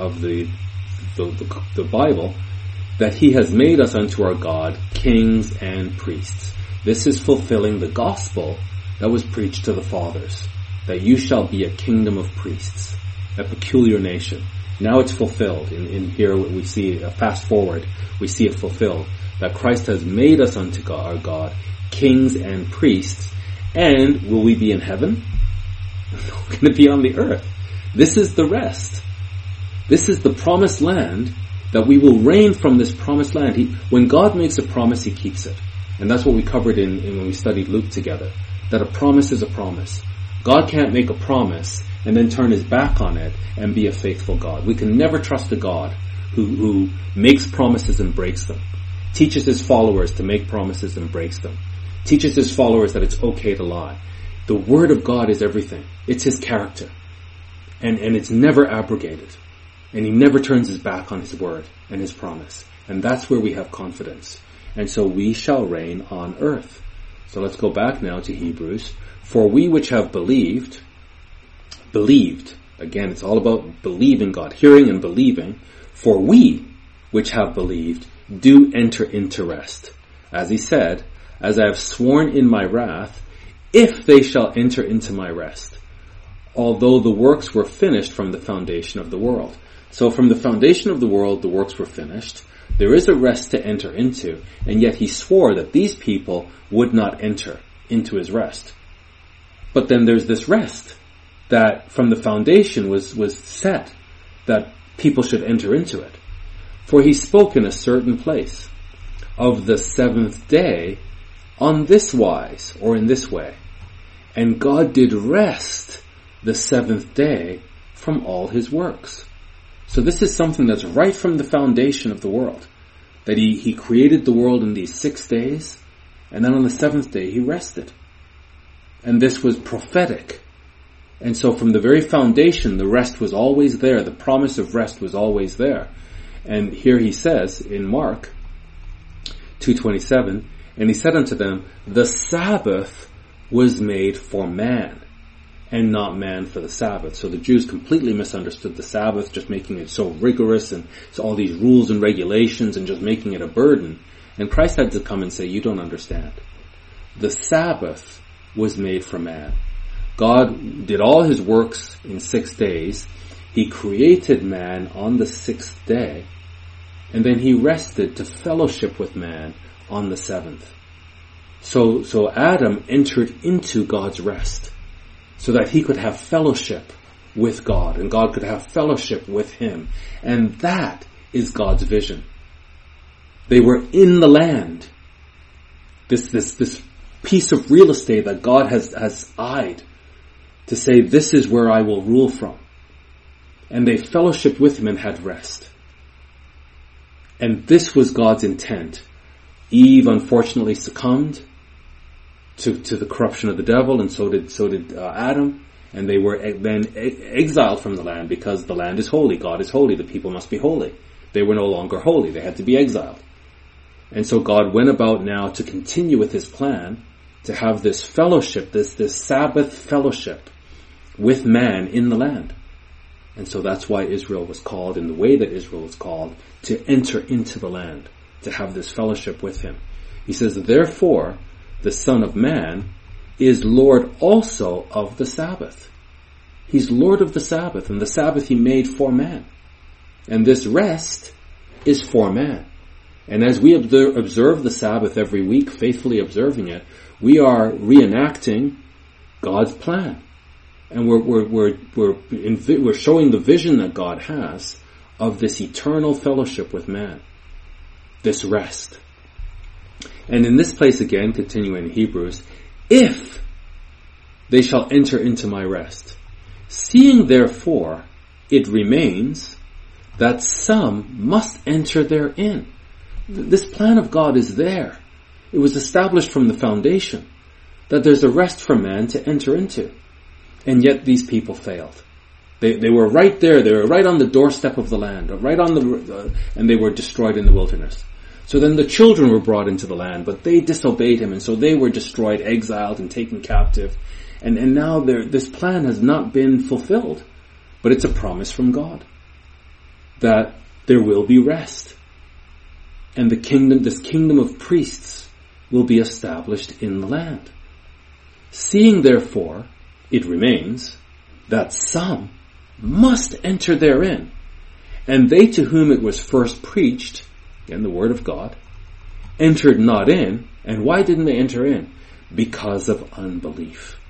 Bible that He has made us unto our God kings and priests. This is fulfilling the gospel that was preached to the fathers, that you shall be a kingdom of priests, a peculiar nation. Now it's fulfilled. In here we see, fast forward, we see it fulfilled, that Christ has made us unto God, our God, kings and priests. And will we be in heaven? We're going to be on the earth. This is the rest. This is the promised land, that we will reign from this promised land. When God makes a promise, He keeps it. And that's what we covered in when we studied Luke together, that a promise is a promise. God can't make a promise and then turn His back on it and be a faithful God. We can never trust a God who makes promises and breaks them, teaches His followers to make promises and breaks them, teaches His followers that it's okay to lie. The Word of God is everything. It's His character. And it's never abrogated. And He never turns His back on His Word and His promise. And that's where we have confidence. And so we shall reign on earth. So let's go back now to Hebrews. For we which have believed, again, it's all about believing God, hearing and believing. For we which have believed do enter into rest. As He said, as I have sworn in my wrath, if they shall enter into my rest, although the works were finished from the foundation of the world. So from the foundation of the world, the works were finished. There is a rest to enter into, and yet He swore that these people would not enter into His rest. But then there's this rest that from the foundation was set, that people should enter into it. For he spoke in a certain place of the seventh day on this wise, or in this way. And God did rest the seventh day from all his works. So this is something that's right from the foundation of the world. That he created the world in these 6 days, and then on the seventh day he rested. And this was prophetic. And so from the very foundation, the rest was always there. The promise of rest was always there. And here he says in Mark 2:27, and he said unto them, the Sabbath was made for man, and not man for the Sabbath. So the Jews completely misunderstood the Sabbath, just making it so rigorous and so all these rules and regulations and just making it a burden. And Christ had to come and say, you don't understand. The Sabbath was made for man. God did all his works in 6 days. He created man on the 6th day, and then he rested to fellowship with man on the 7th. So Adam entered into God's rest so that he could have fellowship with God and God could have fellowship with him. And that is God's vision. They were in the land. This piece of real estate that God has eyed to say, this is where I will rule from. And they fellowshiped with him and had rest. And this was God's intent. Eve unfortunately succumbed to the corruption of the devil, and so did Adam, and they were then exiled from the land because the land is holy, God is holy, the people must be holy. They were no longer holy, they had to be exiled. And so God went about now to continue with his plan to have this fellowship, this Sabbath fellowship with man in the land. And so that's why Israel was called in the way that Israel was called, to enter into the land, to have this fellowship with him. He says, therefore, the Son of Man is Lord also of the Sabbath. He's Lord of the Sabbath, and the Sabbath he made for man. And this rest is for man. And as we observe the Sabbath every week, faithfully observing it, we are reenacting God's plan. And we're showing the vision that God has of this eternal fellowship with man. This rest. And in this place again, continuing in Hebrews, if they shall enter into my rest, seeing therefore it remains that some must enter therein. This plan of God is there. It was established from the foundation that there's a rest for man to enter into. And yet these people failed. They were right there. They were right on the doorstep of the land, right on and they were destroyed in the wilderness. So then the children were brought into the land, but they disobeyed him, and so they were destroyed, exiled, and taken captive. And now this plan has not been fulfilled. But it's a promise from God that there will be rest. And this kingdom of priests will be established in the land. Seeing therefore, it remains that some must enter therein. And they to whom it was first preached, again the word of God, entered not in. And why didn't they enter in? Because of unbelief.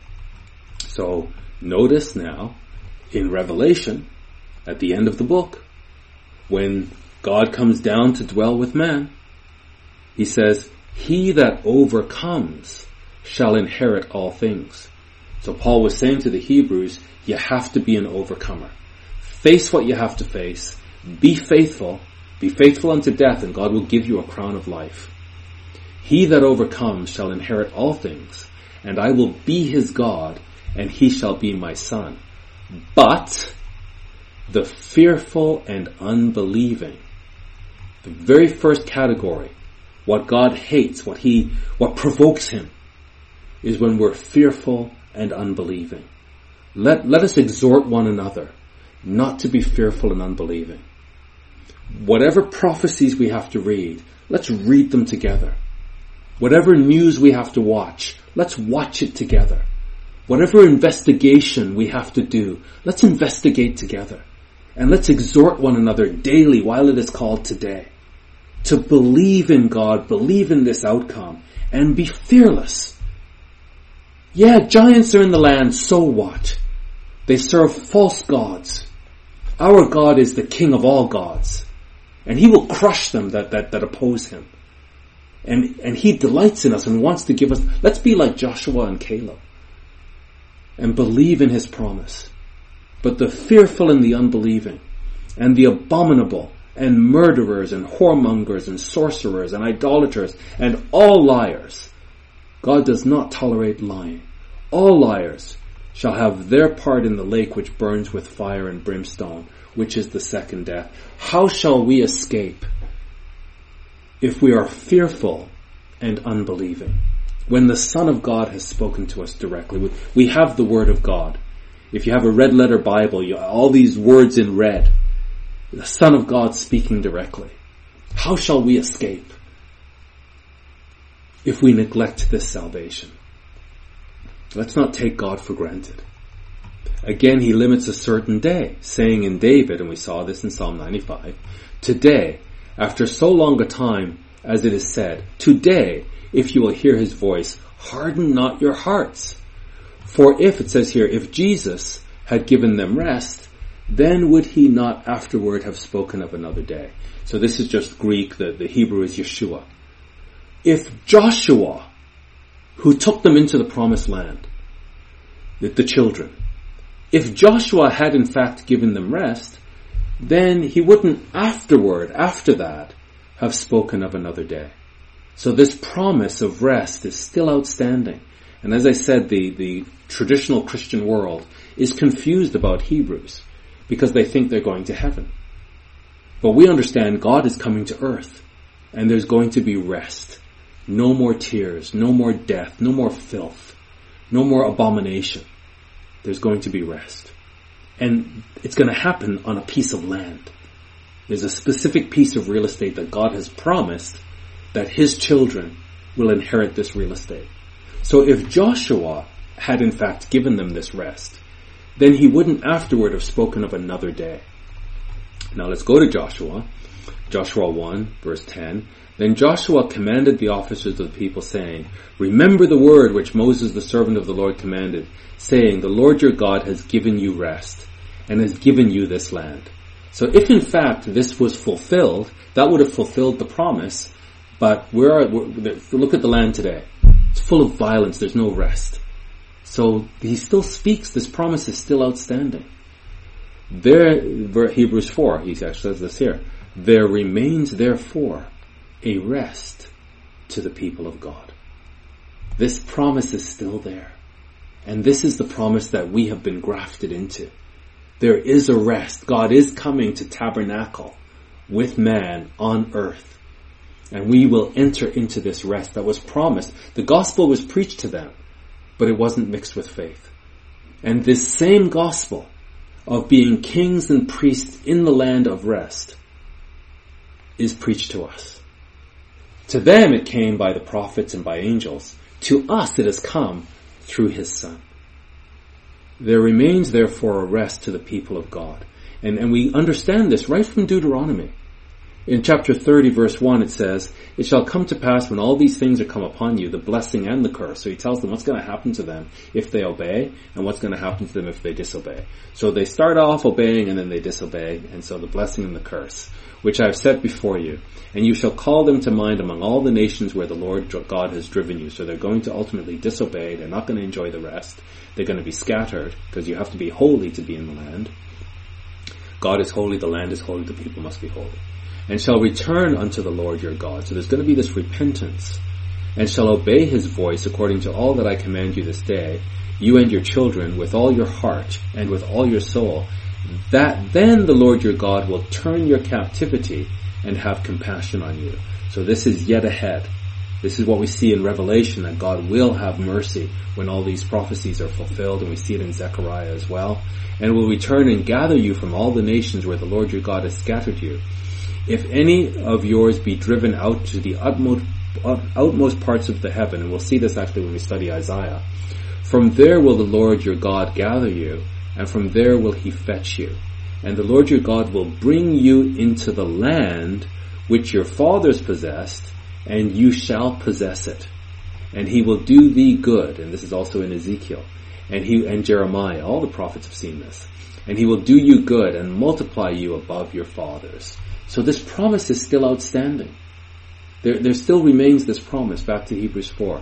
So notice now in Revelation, at the end of the book, when God comes down to dwell with man, he says, he that overcomes shall inherit all things. So Paul was saying to the Hebrews, you have to be an overcomer. Face what you have to face. Be faithful unto death, and God will give you a crown of life. He that overcomes shall inherit all things, and I will be his God, and he shall be my son. But the fearful and unbelieving, the very first category, what God hates, what provokes him, is when we're fearful and unbelieving. Let us exhort one another not to be fearful and unbelieving. Whatever prophecies we have to read, let's read them together. Whatever news we have to watch, let's watch it together. Whatever investigation we have to do, let's investigate together. And let's exhort one another daily while it is called today to believe in God, believe in this outcome, and be fearless. Yeah, giants are in the land, so what? They serve false gods. Our God is the King of all gods, and He will crush them that oppose Him. And He delights in us and wants to give us, let's be like Joshua and Caleb and believe in His promise. But the fearful and the unbelieving and the abominable and murderers and whoremongers and sorcerers and idolaters and all liars, God does not tolerate lying. All liars shall have their part in the lake which burns with fire and brimstone, which is the second death. How shall we escape if we are fearful and unbelieving? When the Son of God has spoken to us directly, we have the Word of God. If you have a red letter Bible, all these words in red, the Son of God speaking directly. How shall we escape if we neglect this salvation? Let's not take God for granted. Again, He limits a certain day, saying in David, and we saw this in Psalm 95, today, after so long a time, as it is said, today, if you will hear His voice, harden not your hearts. For if, it says here, if Jesus had given them rest, then would He not afterward have spoken of another day? So this is just Greek, the Hebrew is Yeshua. If Joshua, who took them into the promised land, the children, if Joshua had in fact given them rest, then he wouldn't after that, have spoken of another day. So this promise of rest is still outstanding. And as I said, the traditional Christian world is confused about Hebrews because they think they're going to heaven. But we understand God is coming to earth and there's going to be rest. No more tears, no more death, no more filth, no more abomination. There's going to be rest. And it's going to happen on a piece of land. There's a specific piece of real estate that God has promised that His children will inherit this real estate. So if Joshua had in fact given them this rest, then he wouldn't afterward have spoken of another day. Now let's go to Joshua. Joshua 1, verse 10. Then Joshua commanded the officers of the people, saying, remember the word which Moses the servant of the Lord commanded, saying, the Lord your God has given you rest, and has given you this land. So if in fact this was fulfilled, that would have fulfilled the promise, but look at the land today. It's full of violence, there's no rest. So he still speaks, this promise is still outstanding. There, Hebrews 4, he actually says this here, there remains therefore a rest to the people of God. This promise is still there. And this is the promise that we have been grafted into. There is a rest. God is coming to tabernacle with man on earth. And we will enter into this rest that was promised. The gospel was preached to them, but it wasn't mixed with faith. And this same gospel of being kings and priests in the land of rest is preached to us. To them it came by the prophets and by angels. To us it has come through His Son. There remains therefore a rest to the people of God. And we understand this right from Deuteronomy. In chapter 30 verse 1 it says, it shall come to pass when all these things are come upon you, the blessing and the curse. So he tells them what's going to happen to them if they obey and what's going to happen to them if they disobey. So they start off obeying and then they disobey, and so the blessing and the curse, which I have set before you. And you shall call them to mind among all the nations where the Lord God has driven you. So they're going to ultimately disobey. They're not going to enjoy the rest. They're going to be scattered because you have to be holy to be in the land. God is holy, the land is holy, the people must be holy. And shall return unto the Lord your God. So there's going to be this repentance. And shall obey His voice according to all that I command you this day, you and your children, with all your heart and with all your soul, that then the Lord your God will turn your captivity and have compassion on you. So this is yet ahead. This is what we see in Revelation, that God will have mercy when all these prophecies are fulfilled, and we see it in Zechariah as well. And will return and gather you from all the nations where the Lord your God has scattered you. If any of yours be driven out to the outmost parts of the heaven, and we'll see this actually when we study Isaiah, from there will the Lord your God gather you, and from there will He fetch you. And the Lord your God will bring you into the land which your fathers possessed, and you shall possess it. and he will do thee good. And this is also in Ezekiel. And Jeremiah, all the prophets have seen this. And he will do you good and multiply you above your fathers. So this promise is still outstanding. There still remains this promise, back to Hebrews 4.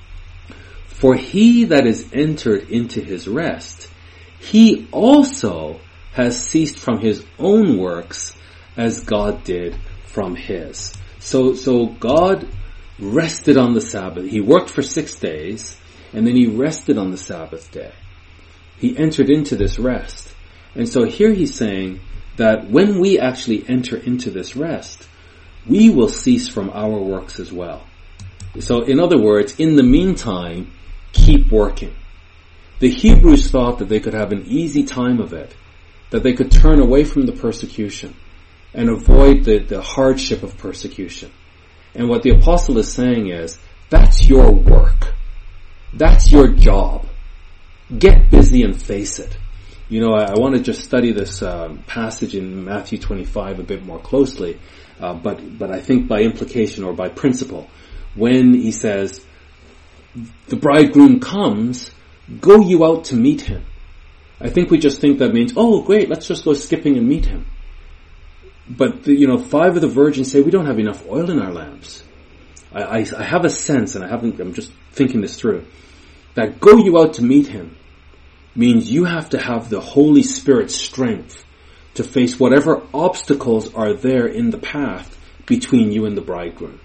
For he that is entered into his rest, he also has ceased from his own works as God did from his. So God rested on the Sabbath. He worked for 6 days, and then he rested on the Sabbath day. He entered into this rest. And so here he's saying that when we actually enter into this rest, we will cease from our works as well. So in other words, in the meantime, keep working. The Hebrews thought that they could have an easy time of it, that they could turn away from the persecution and avoid the hardship of persecution. And what the apostle is saying is, that's your work. That's your job. Get busy and face it. You know, I want to just study this passage in Matthew 25 a bit more closely, but I think by implication or by principle, when he says, the bridegroom comes, go you out to meet him. I think we just think that means, oh great, let's just go skipping and meet him. But 5 of the virgins say we don't have enough oil in our lamps. I have a sense, and I'm just thinking this through, that go you out to meet him means you have to have the Holy Spirit's strength to face whatever obstacles are there in the path between you and the bridegroom.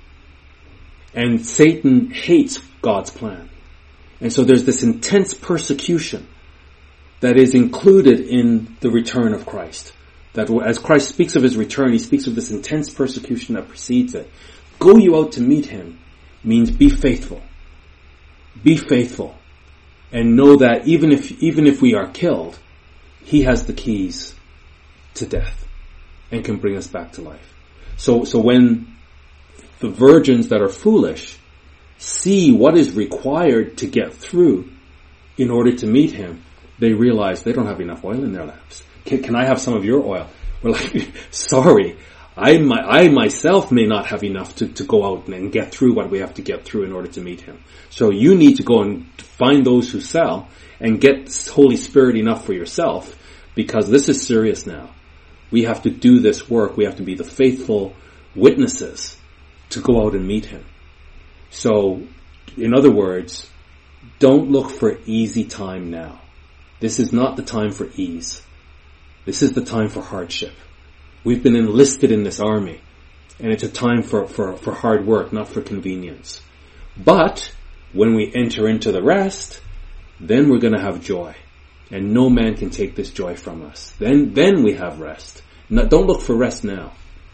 And Satan hates God's plan. And so there's this intense persecution that is included in the return of Christ. That as Christ speaks of his return, he speaks of this intense persecution that precedes it. Go you out to meet him means be faithful. Be faithful. And know that even if we are killed, he has the keys to death and can bring us back to life. So when the virgins that are foolish see what is required to get through in order to meet him, they realize they don't have enough oil in their lamps. Can I have some of your oil? We're like, sorry, I myself may not have enough to go out and get through what we have to get through in order to meet him. So you need to go and find those who sell and get Holy Spirit enough for yourself, because this is serious now. We have to do this work. We have to be the faithful witnesses to go out and meet him. So, in other words, don't look for easy time now. This is not the time for ease. This is the time for hardship. We've been enlisted in this army, and it's a time for hard work, not for convenience. But when we enter into the rest, then we're going to have joy, and no man can take this joy from us. Then we have rest. Now, don't look for rest now.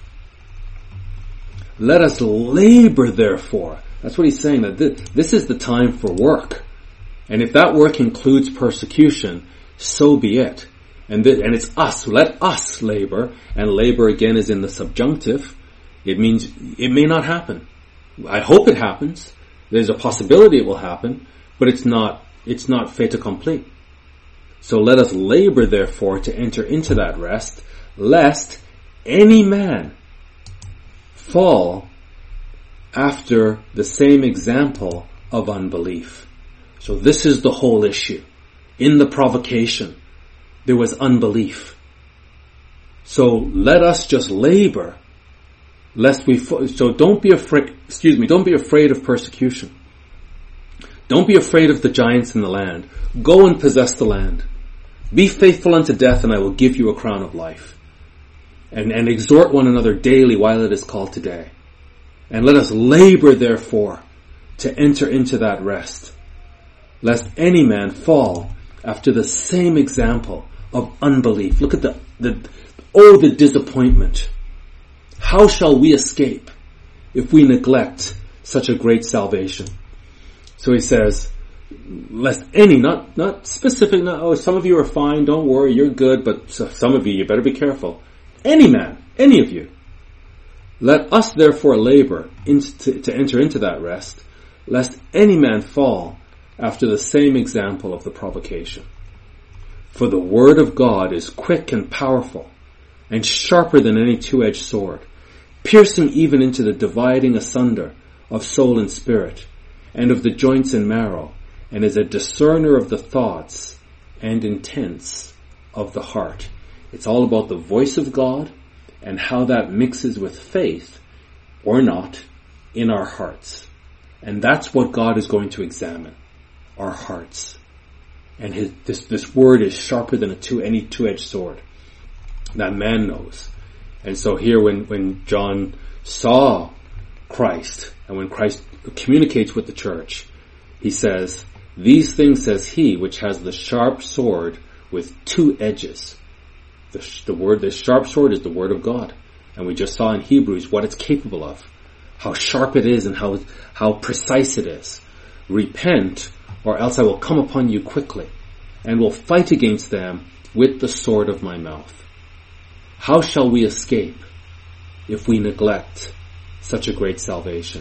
Let us labor, therefore. That's what he's saying, that this is the time for work. And if that work includes persecution, so be it. And it's us. Let us labor. And labor again is in the subjunctive. It means it may not happen. I hope it happens. There's a possibility it will happen, but it's not fait accompli. So let us labor, therefore, to enter into that rest, lest any man fall after the same example of unbelief. So this is the whole issue. In the provocation, there was unbelief. So let us just labor, lest we so don't be afraid of persecution. Don't be afraid of the giants in the land. Go and possess the land. Be faithful unto death, and I will give you a crown of life. And exhort one another daily while it is called today. And let us labor, therefore, to enter into that rest, lest any man fall after the same example of unbelief. Look at the disappointment. How shall we escape if we neglect such a great salvation? So he says, lest any, not specific, some of you are fine, don't worry, you're good, but some of you better be careful. Any man, any of you. Let us therefore labor to enter into that rest, lest any man fall after the same example of the provocation. For the word of God is quick and powerful, and sharper than any two-edged sword, piercing even into the dividing asunder of soul and spirit, and of the joints and marrow, and is a discerner of the thoughts and intents of the heart. It's all about the voice of God and how that mixes with faith, or not, in our hearts. And that's what God is going to examine, our hearts. And this word is sharper than any two-edged sword that man knows. And so here when John saw Christ, and when Christ communicates with the church, he says, "These things says he which has the sharp sword with two edges." The sharp sword is the word of God. And we just saw in Hebrews what it's capable of, how sharp it is and how precise it is. "Repent, or else I will come upon you quickly, and will fight against them with the sword of my mouth." How shall we escape if we neglect such a great salvation?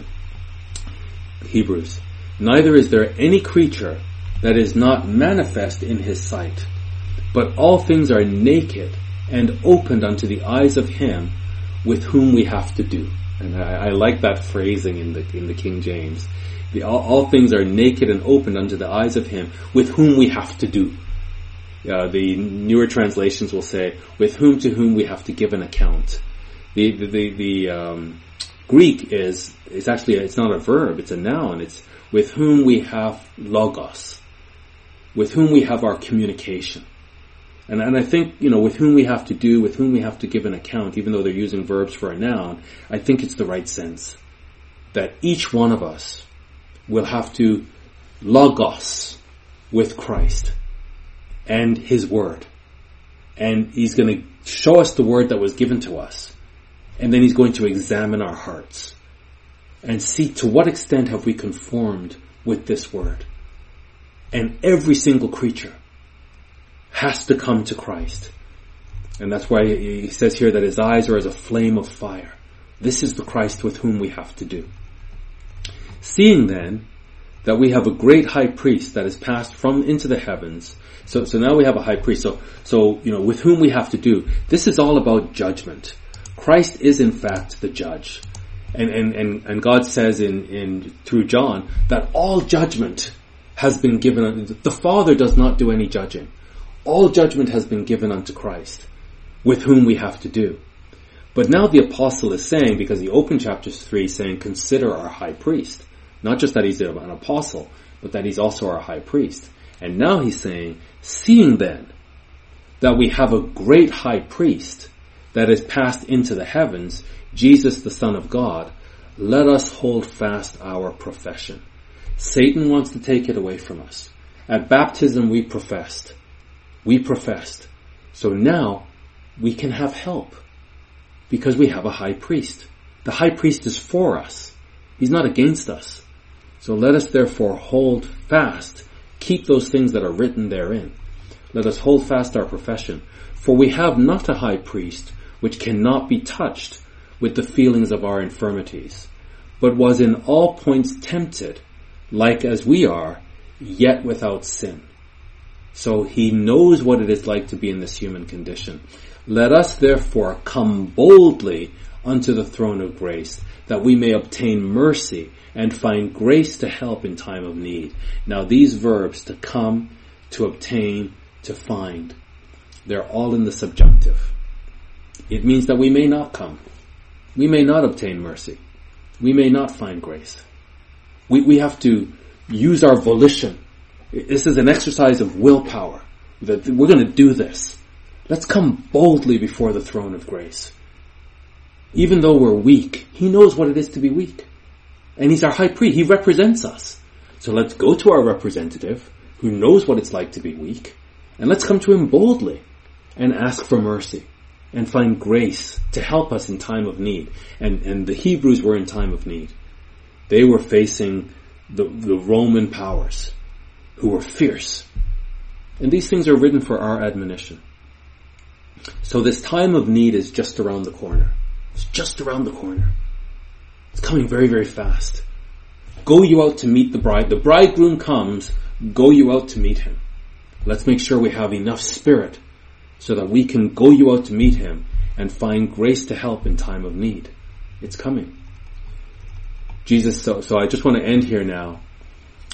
Hebrews, "Neither is there any creature that is not manifest in his sight, but all things are naked and opened unto the eyes of him with whom we have to do." And I like that phrasing in the King James. All things are naked and opened unto the eyes of him with whom we have to do. The newer translations will say, with whom to whom we have to give an account. The Greek is actually, it's not a verb, it's a noun. It's with whom we have logos, with whom we have our communication. And I think, with whom we have to do, with whom we have to give an account, even though they're using verbs for a noun, I think it's the right sense. That each one of us will have to logos with Christ and his word. And he's going to show us the word that was given to us. And then he's going to examine our hearts and see to what extent have we conformed with this word. And every single creature has to come to Christ. And that's why he says here that his eyes are as a flame of fire. This is the Christ with whom we have to do. Seeing then that we have a great high priest that has passed from into the heavens. So now we have a high priest. So with whom we have to do. This is all about judgment. Christ is in fact the judge. And God says through John that all judgment has been given. The Father does not do any judging. All judgment has been given unto Christ, with whom we have to do. But now the apostle is saying, because he opened chapter 3 saying, consider our high priest. Not just that he's an apostle, but that he's also our high priest. And now he's saying, seeing then that we have a great high priest that is passed into the heavens, Jesus the Son of God, let us hold fast our profession. Satan wants to take it away from us. At baptism we professed. So now we can have help because we have a high priest. The high priest is for us. He's not against us. So let us therefore hold fast, keep those things that are written therein. Let us hold fast our profession. For we have not a high priest which cannot be touched with the feelings of our infirmities, but was in all points tempted, like as we are, yet without sin. So he knows what it is like to be in this human condition. Let us therefore come boldly unto the throne of grace, that we may obtain mercy and find grace to help in time of need. Now these verbs, to come, to obtain, to find, they're all in the subjunctive. It means that we may not come. We may not obtain mercy. We may not find grace. We have to use our volition. This is an exercise of willpower. That we're going to do this. Let's come boldly before the throne of grace. Even though we're weak, he knows what it is to be weak. And he's our high priest. He represents us. So let's go to our representative who knows what it's like to be weak. And let's come to him boldly and ask for mercy and find grace to help us in time of need. And the Hebrews were in time of need. They were facing the Roman powers who were fierce. And these things are written for our admonition. So this time of need is just around the corner. It's just around the corner. It's coming very, very fast. Go you out to meet the bride. The bridegroom comes. Go you out to meet him. Let's make sure we have enough spirit so that we can go you out to meet him and find grace to help in time of need. It's coming. Jesus, so I just want to end here now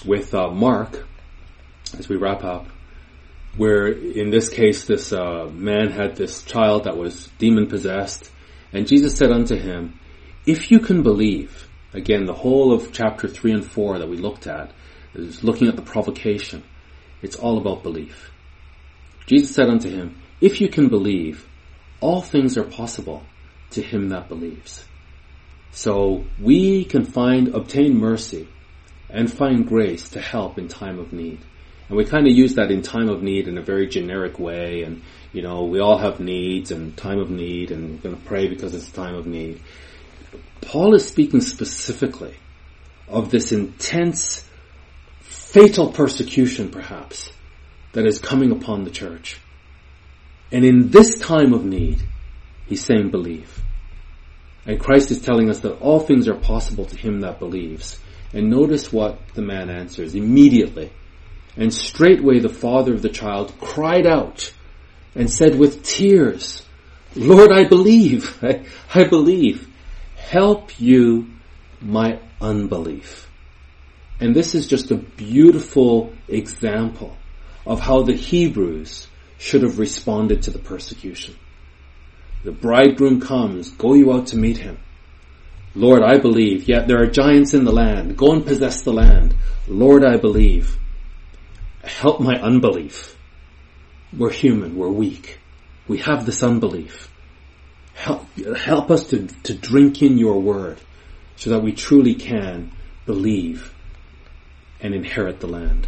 with Mark, as we wrap up, where in this case this man had this child that was demon-possessed, and Jesus said unto him, if you can believe, again, the whole of chapter 3 and 4 that we looked at is looking at the provocation. It's all about belief. Jesus said unto him, if you can believe, all things are possible to him that believes. So we can obtain mercy and find grace to help in time of need. And we kind of use that in time of need in a very generic way. And, we all have needs and time of need, and we're going to pray because it's time of need. Paul is speaking specifically of this intense, fatal persecution, perhaps, that is coming upon the church. And in this time of need, he's saying believe. And Christ is telling us that all things are possible to him that believes. And notice what the man answers immediately. And straightway the father of the child cried out and said with tears, Lord, I believe. I believe. Help you my unbelief. And this is just a beautiful example of how the Hebrews should have responded to the persecution. The bridegroom comes, go you out to meet him. Lord, I believe. Yet there are giants in the land. Go and possess the land. Lord, I believe. Help my unbelief. We're human. We're weak. We have this unbelief. Help us to drink in your word so that we truly can believe and inherit the land.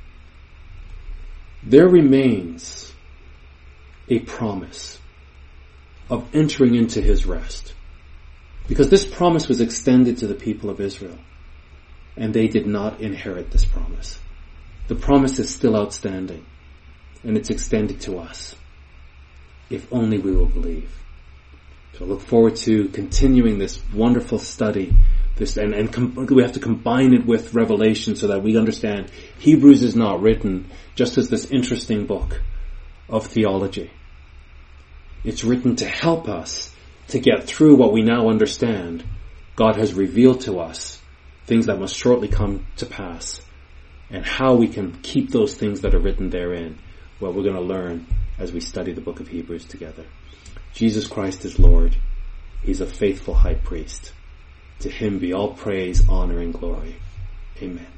There remains a promise of entering into his rest, because this promise was extended to the people of Israel, and they did not inherit this promise. The promise is still outstanding, and it's extended to us, if only we will believe. So I look forward to continuing this wonderful study, we have to combine it with Revelation so that we understand Hebrews is not written just as this interesting book of theology. It's written to help us to get through what we now understand. God has revealed to us things that must shortly come to pass, and how we can keep those things that are written therein. Well, we're going to learn as we study the book of Hebrews together. Jesus Christ is Lord. He's a faithful high priest. To him be all praise, honor, and glory. Amen.